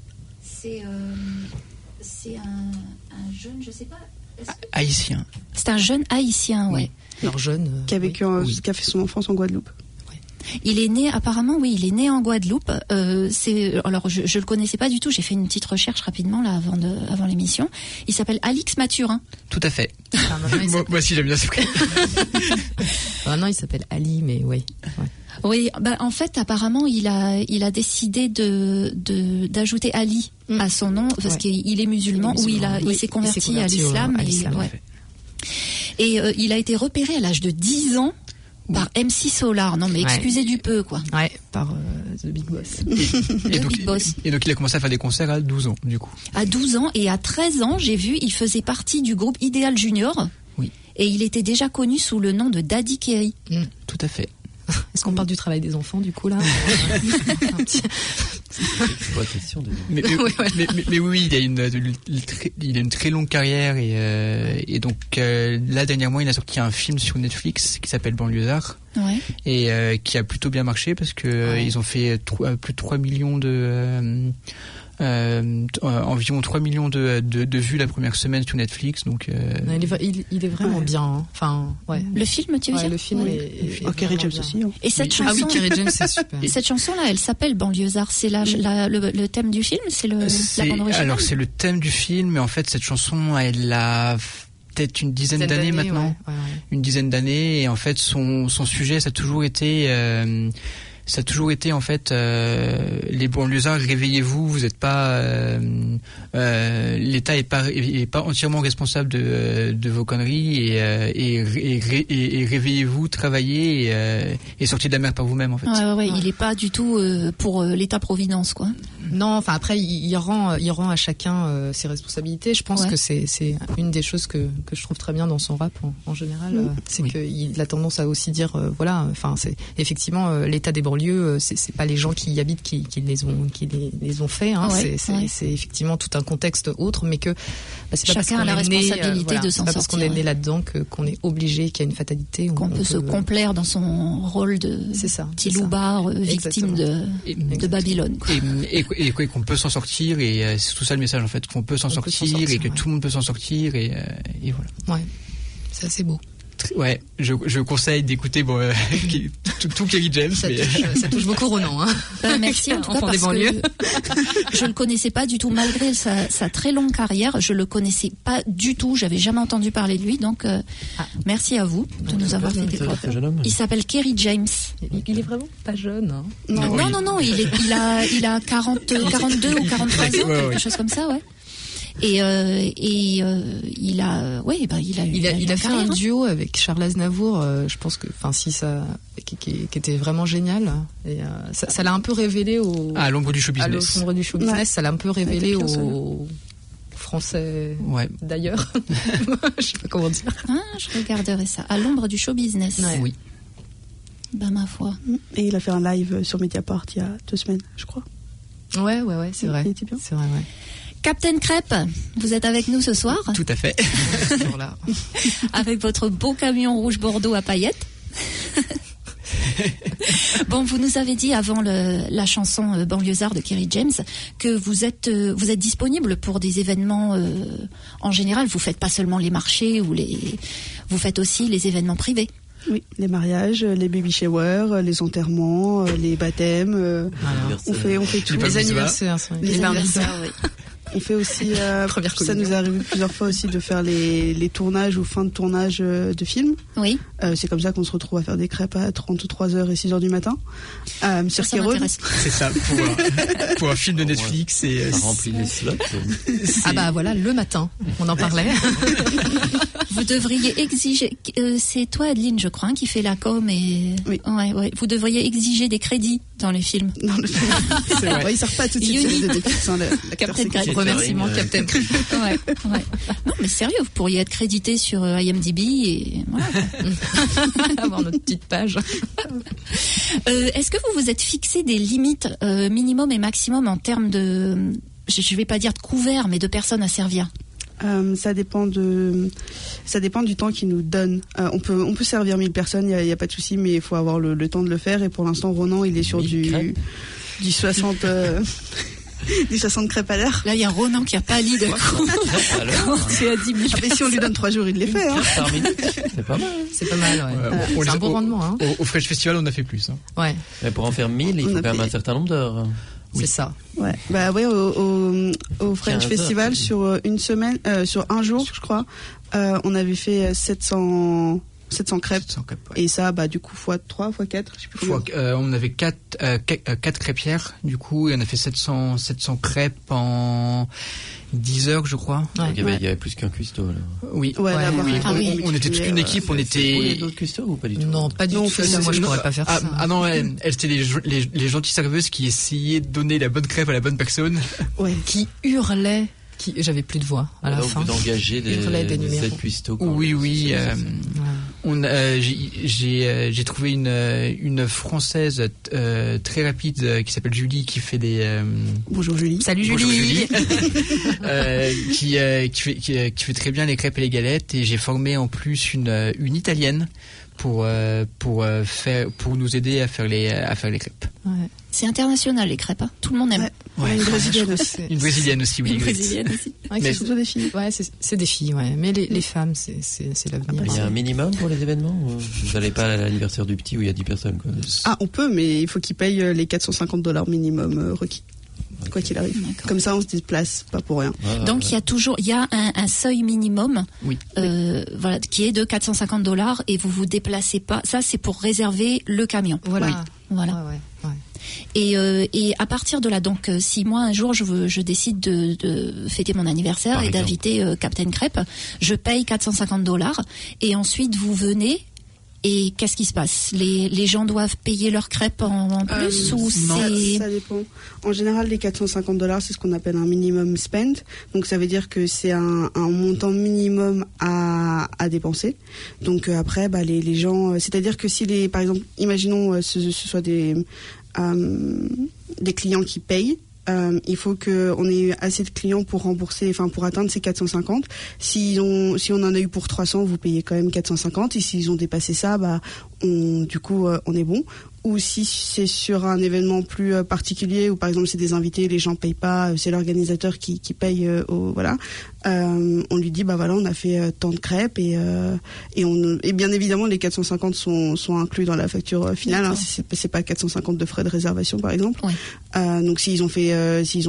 Speaker 1: C'est un jeune, je sais pas.
Speaker 3: Haïtien.
Speaker 1: C'est un jeune haïtien, ouais.
Speaker 4: Alors jeune.
Speaker 6: Qui a vécu, qui a fait son enfance en Guadeloupe.
Speaker 1: Il est né, apparemment, oui, il est né en Guadeloupe. Alors, je le connaissais pas du tout. J'ai fait une petite recherche rapidement là avant l'émission. Il s'appelle Alix Mathurin.
Speaker 3: Tout à fait.
Speaker 4: Moi
Speaker 3: aussi j'aime bien ce prénom.
Speaker 4: Maintenant il s'appelle Ali, mais oui. Ouais.
Speaker 1: Oui, bah en fait, apparemment, il a décidé d'ajouter Ali à son nom parce qu'il est musulman. Ou il s'est converti à l'islam. Et il a été repéré à l'âge de 10 ans. Par MC Solar, non mais excusez du peu quoi.
Speaker 4: Ouais, par The Big Boss.
Speaker 3: Big Boss. Et donc il a commencé à faire des concerts à 12 ans du coup.
Speaker 1: À 12 ans et à 13 ans, j'ai vu, il faisait partie du groupe Idéal Junior.
Speaker 3: Oui.
Speaker 1: Et il était déjà connu sous le nom de Daddy Kerry.
Speaker 3: Tout à fait.
Speaker 4: Est-ce qu'on parle du travail des enfants du coup là?
Speaker 3: Mais oui, il a une très longue carrière et donc là dernièrement il a sorti un film sur Netflix qui s'appelle Banlieusard et qui a plutôt bien marché parce que ils ont fait plus de 3 millions environ 3 millions de vues la première semaine sur Netflix, donc
Speaker 4: il est vraiment bien, hein. Enfin
Speaker 1: le film, tu veux dire?
Speaker 4: Le film est
Speaker 6: Kerry James aussi, hein.
Speaker 1: Et cette chanson,
Speaker 4: Kerry James, c'est super.
Speaker 1: Cette chanson là, elle s'appelle Banlieusard. C'est le thème du film, c'est la bande originale.
Speaker 3: Alors c'est le thème du film, mais en fait cette chanson elle a peut-être une dizaine d'années maintenant, une dizaine d'années, et en fait son sujet ça a toujours été en fait les banlieusards, réveillez-vous, vous n'êtes pas l'État est pas entièrement responsable de vos conneries et réveillez-vous, travaillez et sortez de la merde par vous-même en fait.
Speaker 1: Il est pas du tout pour l'État providence quoi.
Speaker 4: Non, enfin après il rend à chacun ses responsabilités. Je pense que c'est une des choses que je trouve très bien dans son rap en général, c'est qu'il a tendance à aussi dire enfin c'est effectivement l'état des banlieues, c'est pas les gens qui y habitent qui les ont fait, hein. C'est effectivement tout un contexte autre, mais que c'est pas
Speaker 1: chacun a la responsabilité de s'en sortir.
Speaker 4: C'est pas parce qu'on est né là-dedans qu'on est obligé, qu'il y a une fatalité.
Speaker 1: Qu'on peut se complaire dans son rôle de petit loupard victime de Babylone. Quoi.
Speaker 3: Et qu'on peut s'en sortir, et c'est tout ça le message en fait, qu'on peut s'en sortir et que tout le monde peut s'en sortir, et voilà.
Speaker 4: Ouais, c'est assez beau.
Speaker 3: Ouais, je conseille d'écouter tout Kerry James.
Speaker 4: Ça touche beaucoup Ronan. Hein.
Speaker 1: Merci en tout cas
Speaker 4: Enfant des
Speaker 1: parce
Speaker 4: banlieues.
Speaker 1: que je le connaissais pas du tout malgré sa très longue carrière. Je le connaissais pas du tout. J'avais jamais entendu parler de lui. Donc merci à vous de nous avoir fait découvrir. Il s'appelle Kerry James.
Speaker 4: Il est vraiment pas jeune. Hein.
Speaker 1: Non. Il a 42 ou 43 ans, quelque chose comme ça, ouais. Et il a
Speaker 4: fait un duo avec Charles Aznavour, je pense que, qui était vraiment génial. Et ça l'a un peu révélé à l'ombre du show business. À l'ombre du show business, ça l'a un peu révélé aux Français d'ailleurs. Je sais pas comment dire.
Speaker 1: Je regarderai ça. À l'ombre du show business.
Speaker 4: Ouais. Oui.
Speaker 1: Bah ma foi.
Speaker 6: Et il a fait un live sur Mediapart il y a 2 semaines, je crois.
Speaker 4: Ouais, c'est vrai.
Speaker 6: Il était bien.
Speaker 4: C'est vrai, ouais.
Speaker 1: Captain Crêpe, vous êtes avec nous ce soir.
Speaker 3: Tout à fait.
Speaker 4: Là.
Speaker 1: Avec votre beau camion rouge bordeaux à paillettes. Bon, vous nous avez dit avant la chanson Banlieusard de Kerry James que vous êtes disponible pour des événements en général. Vous faites pas seulement les marchés vous faites aussi les événements privés.
Speaker 6: Oui, les mariages, les baby showers, les enterrements, les baptêmes. On fait tout.
Speaker 4: Les anniversaires.
Speaker 1: Les anniversaires, oui.
Speaker 6: On fait aussi, ça nous est arrivé plusieurs fois aussi de faire les tournages ou fin de tournage de films.
Speaker 1: Oui.
Speaker 6: C'est comme ça qu'on se retrouve à faire des crêpes à 33h et 6h du matin. Sur
Speaker 1: ça m'intéresse.
Speaker 3: C'est ça, pour un film de Netflix.
Speaker 2: Ça remplit les slots.
Speaker 1: Ah bah voilà, le matin, on en parlait. Vous devriez exiger, c'est toi Adeline je crois qui fait la com et
Speaker 6: oui.
Speaker 1: Ouais. Vous devriez exiger des crédits dans les films.
Speaker 6: Dans le film. C'est vrai. Ouais, il sort pas tout de suite.
Speaker 1: Captain Crêpe.
Speaker 4: Remerciement Captain Crêpe.
Speaker 1: Ouais. Non mais sérieux, vous pourriez être crédité sur IMDb et voilà.
Speaker 4: Avoir notre petite page.
Speaker 1: Est-ce que vous vous êtes fixé des limites minimum et maximum en termes de, je vais pas dire de couvert, mais de personnes à servir?
Speaker 6: Ça dépend du temps qu'ils nous donnent. On peut servir 1000 personnes, il y a pas de souci, mais il faut avoir le temps de le faire. Et pour l'instant, Ronan, il est sur du 60. Du 60 crêpes à l'heure.
Speaker 1: Là, il y a Ronan qui a pâli de coup. Quand tu as dit,
Speaker 6: mais si on lui donne 3 jours, il les fait. Hein.
Speaker 2: C'est pas mal.
Speaker 4: C'est pas mal, ouais. C'est un bon rendement. Hein.
Speaker 3: Au French Festival, on a fait plus. Hein.
Speaker 4: Ouais.
Speaker 2: Mais pour en faire 1000, il faut quand même un certain nombre d'heures.
Speaker 4: Oui. C'est ça.
Speaker 6: Ouais. Bah ouais, au French Festival, sur une semaine, sur un jour, je crois, on avait fait 700 crêpes. 700 crêpes, ouais. Et ça, bah, du coup, x3, x4, je sais plus combien.
Speaker 3: On avait 4 crêpières, du coup, et on a fait 700 crêpes en 10 heures, je crois.
Speaker 2: Ouais. Donc, il y avait plus qu'un cuistot, là.
Speaker 3: Oui.
Speaker 6: Ouais,
Speaker 3: on était toute une équipe, on était.
Speaker 2: Il y a d'autres cuistots ou pas du tout?
Speaker 4: Non, pas du tout. Moi, je pourrais pas faire ça.
Speaker 3: Ah non, c'était les gentilles serveuses qui essayaient de donner la bonne crêpe à la bonne personne.
Speaker 4: Ouais. Qui hurlaient. J'avais plus de voix à la fin.
Speaker 2: Vous engagez des cuistots.
Speaker 3: Oui. J'ai trouvé une Française très rapide qui s'appelle Julie qui fait des.
Speaker 6: Bonjour Julie.
Speaker 4: Salut Julie.
Speaker 3: Qui fait très bien les crêpes et les galettes, et j'ai formé en plus une Italienne pour nous aider à faire les crêpes.
Speaker 1: Ouais. C'est international les crêpes, hein. Tout le monde aime.
Speaker 6: Ouais. Une brésilienne aussi.
Speaker 3: Une brésilienne aussi, oui.
Speaker 1: Une brésilienne aussi.
Speaker 6: Ouais, c'est surtout des filles.
Speaker 4: Ouais, c'est des filles, ouais. Mais les femmes, c'est l'avenir.
Speaker 2: Il y a un minimum pour les événements ou vous n'allez pas à l'anniversaire du petit où il y a 10 personnes, quoi.
Speaker 6: Ah, on peut, mais il faut qu'ils payent les $450 minimum requis. Okay. Quoi qu'il arrive. D'accord. Comme ça, on se déplace pas pour rien.
Speaker 1: Donc, il y a un seuil minimum, voilà, qui est de $450 et vous vous déplacez pas. Ça, c'est pour réserver le camion.
Speaker 4: Voilà.
Speaker 1: Oui. Voilà.
Speaker 4: Ouais.
Speaker 1: Et à partir de là, donc, si moi un jour je décide de fêter mon anniversaire et d'inviter Captain Crêpe, je paye $450 et ensuite vous venez. Et qu'est-ce qui se passe? Les gens doivent payer leurs crêpes en plus ou
Speaker 6: non, ça dépend. En général, les $450, c'est ce qu'on appelle un minimum spend. Donc, ça veut dire que c'est un montant minimum à dépenser. Donc, après, bah, les gens... c'est-à-dire que si par exemple, imaginons ce soit des clients qui payent, il faut qu'on ait assez de clients pour rembourser, pour atteindre ces 450. Si on en a eu pour 300, vous payez quand même 450. Et s'ils ont dépassé ça, bah, on est bon. ou si c'est sur un événement plus particulier, ou par exemple c'est des invités, les gens payent pas, c'est l'organisateur qui paye, voilà. On lui dit voilà, on a fait tant de crêpes et bien évidemment les 450 sont inclus dans la facture finale. Hein, c'est pas 450 de frais de réservation par exemple. Ouais. Donc s'ils ont fait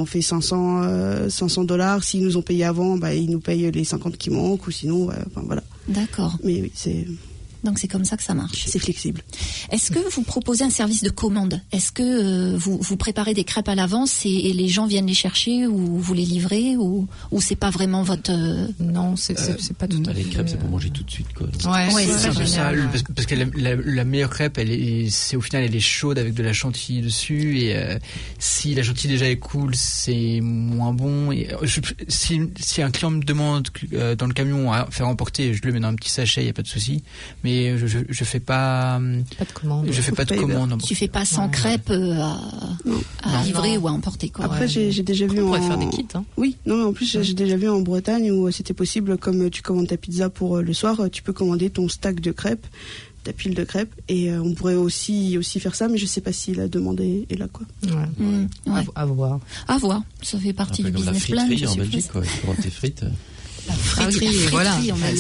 Speaker 6: $500, s'ils nous ont payé avant, ils nous payent les 50 qui manquent, ou sinon voilà.
Speaker 1: D'accord.
Speaker 6: Mais oui, c'est...
Speaker 1: Donc c'est comme ça que ça marche.
Speaker 6: C'est flexible.
Speaker 1: Est-ce que vous proposez un service de commande? Est-ce que vous préparez des crêpes à l'avance et les gens viennent les chercher, ou vous les livrez, ou c'est pas vraiment votre...
Speaker 4: Non, c'est pas tout à fait...
Speaker 2: Les crêpes, c'est pour manger tout de suite, quoi.
Speaker 3: Ouais, c'est ça. Parce que la meilleure crêpe, c'est au final, elle est chaude avec de la chantilly dessus, et si la chantilly déjà est cool, c'est moins bon. Et, si un client me demande dans le camion à faire emporter, je le mets dans un petit sachet, il y a pas de souci. Mais je fais pas
Speaker 4: de commande.
Speaker 3: Je fais pas de commande.
Speaker 1: Tu fais pas 100 crêpes à livrer ou à emporter, quoi.
Speaker 6: Après, j'ai déjà vu
Speaker 4: on pourrait faire des kits. Hein.
Speaker 6: Oui, non, mais en plus j'ai déjà vu en Bretagne où c'était possible, comme tu commandes ta pizza pour le soir, tu peux commander ton stack de crêpes, ta pile de crêpes, et on pourrait aussi faire ça, mais je sais pas si la demande est là, quoi.
Speaker 4: Ouais. À voir.
Speaker 1: À voir. Ça fait partie du business plan.
Speaker 2: La friterie en Belgique, quoi. Tu commandes tes frites.
Speaker 1: La friterie, voilà.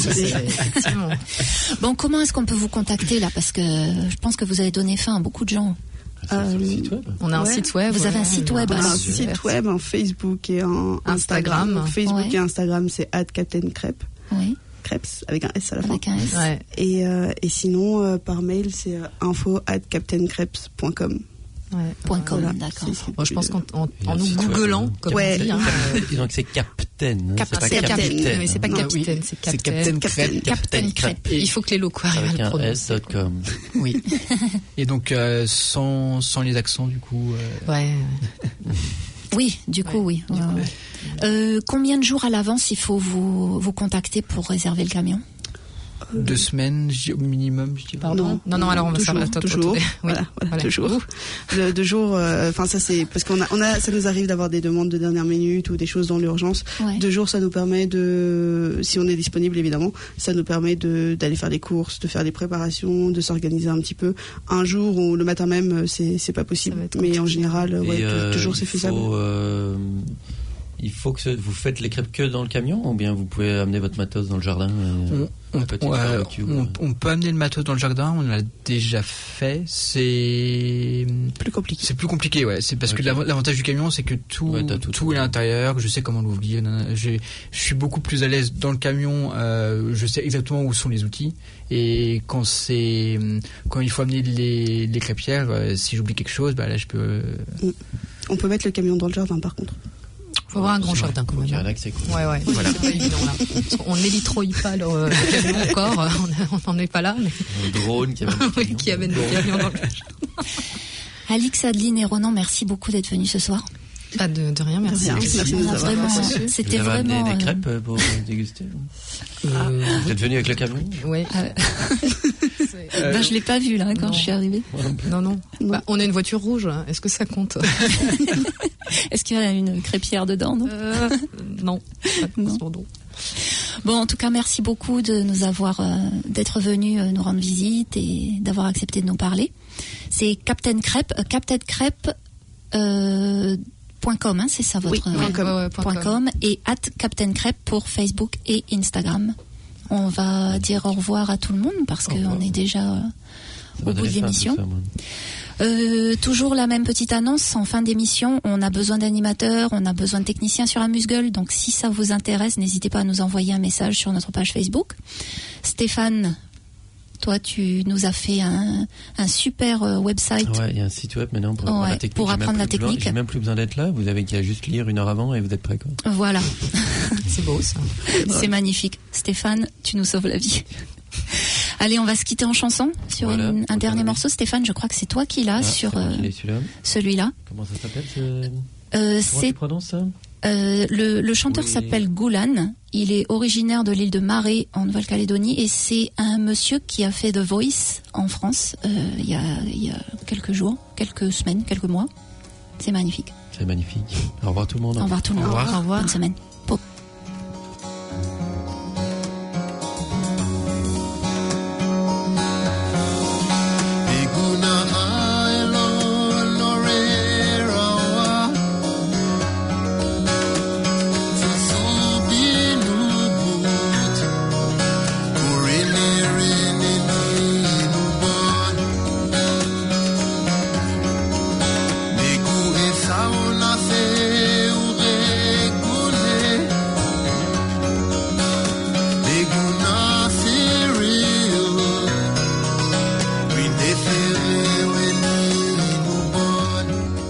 Speaker 1: Bon, comment est-ce qu'on peut vous contacter là? Parce que je pense que vous avez donné faim à beaucoup de gens.
Speaker 2: Site web.
Speaker 4: On a un site web.
Speaker 1: Vous avez un site web.
Speaker 6: Un site web, un Facebook et un Instagram. Donc, Facebook et Instagram, c'est @CaptainCrêpes. Oui. Crêpes avec un S à la fin.
Speaker 1: Avec un S.
Speaker 4: Ouais.
Speaker 6: Et sinon, par mail, c'est info@captaincrepes.com.
Speaker 1: Ouais. .com, voilà. D'accord.
Speaker 4: Moi, je pense qu'en nous googlant, comme on dit,
Speaker 2: donc c'est Captain.
Speaker 4: C'est pas Capitaine, mais c'est pas Capitaine, c'est Captain Crêpes. Il faut que les locaux arrivent à le prononcer.
Speaker 2: S.com.
Speaker 3: Oui. Et donc sans les accents, du coup.
Speaker 4: Ouais.
Speaker 1: Oui, du coup, oui. Combien de jours à l'avance il faut vous contacter pour réserver le camion?
Speaker 3: 2 semaines au minimum, je dirais.
Speaker 4: Pardon. Non, alors on va
Speaker 6: toujours. Voilà, 2 jours. 2 jours, ça c'est parce ça nous arrive d'avoir des demandes de dernière minute ou des choses dans l'urgence. Ouais. 2 jours, ça nous permet si on est disponible évidemment, ça nous permet d'aller faire des courses, de faire des préparations, de s'organiser un petit peu. Un jour ou le matin même, c'est pas possible. Mais en général, 2 jours c'est faisable.
Speaker 2: Il faut que vous faites les crêpes que dans le camion, ou bien vous pouvez amener votre matos dans le jardin?
Speaker 3: On peut amener le matos dans le jardin, on l'a déjà fait. C'est
Speaker 6: plus compliqué.
Speaker 3: C'est plus compliqué, ouais. C'est parce que l'avantage du camion, c'est que tout est à l'intérieur. Je sais comment l'ouvrir. Je suis beaucoup plus à l'aise dans le camion. Je sais exactement où sont les outils. Et quand il faut amener les crêpières, si j'oublie quelque chose, là je peux.
Speaker 6: On peut mettre le camion dans le jardin, par contre.
Speaker 4: Faut avoir un grand jardin quand même.
Speaker 2: Il y en a que c'est cool.
Speaker 4: Ouais. Voilà. On n'élitrouille pas le camion encore. On n'en est pas là. Mais...
Speaker 2: Un drone qui amène
Speaker 4: le camion dans le jardin.
Speaker 1: Alix, Adeline et Ronan, merci beaucoup d'être venus ce soir.
Speaker 4: Pas de rien, merci.
Speaker 6: Merci de nous avoir reçus.
Speaker 1: C'était
Speaker 2: vous avez
Speaker 1: vraiment
Speaker 2: des crêpes pour déguster. Vous êtes venu avec le camion?
Speaker 4: Oui.
Speaker 1: Je l'ai pas vu là quand je suis arrivée.
Speaker 4: Non. On a une voiture rouge. Est-ce que ça compte?
Speaker 1: Est-ce qu'il y a une crêpière dedans?
Speaker 4: Non. Non.
Speaker 1: Bon, en tout cas, merci beaucoup de nous avoir d'être venu nous rendre visite et d'avoir accepté de nous parler. C'est Captain Crêpes, .com, c'est ça votre .com et @CaptainCrêpes pour Facebook et Instagram. On va dire au revoir à tout le monde parce qu'on est déjà au bout de l'émission. Toujours la même petite annonce en fin d'émission. On a besoin d'animateurs, on a besoin de techniciens sur Amuse-Gueule. Donc si ça vous intéresse, n'hésitez pas à nous envoyer un message sur notre page Facebook. Stéphane, toi, tu nous as fait un super website.
Speaker 2: Ouais, il y a un site web maintenant pour apprendre la technique.
Speaker 1: Pour apprendre la technique.
Speaker 2: J'ai même plus besoin d'être là. Vous avez qu'à juste lire 1 heure avant et vous êtes prêts, quoi.
Speaker 1: Voilà.
Speaker 4: C'est beau, ça.
Speaker 1: C'est magnifique. Stéphane, tu nous sauves la vie. Allez, on va se quitter en chanson sur un dernier morceau. Stéphane, je crois que c'est toi qui l'as sur celui-là.
Speaker 2: Comment ça s'appelle
Speaker 1: Comment
Speaker 2: tu prononces ça?
Speaker 1: Le chanteur s'appelle Goulan. Il est originaire de l'île de Marais en Nouvelle-Calédonie et c'est un monsieur qui a fait The Voice en France il y a quelques jours, quelques semaines, quelques mois. C'est magnifique.
Speaker 2: C'est magnifique. Au revoir tout le monde.
Speaker 1: Au revoir tout le monde.
Speaker 4: Au revoir.
Speaker 1: Bonne semaine.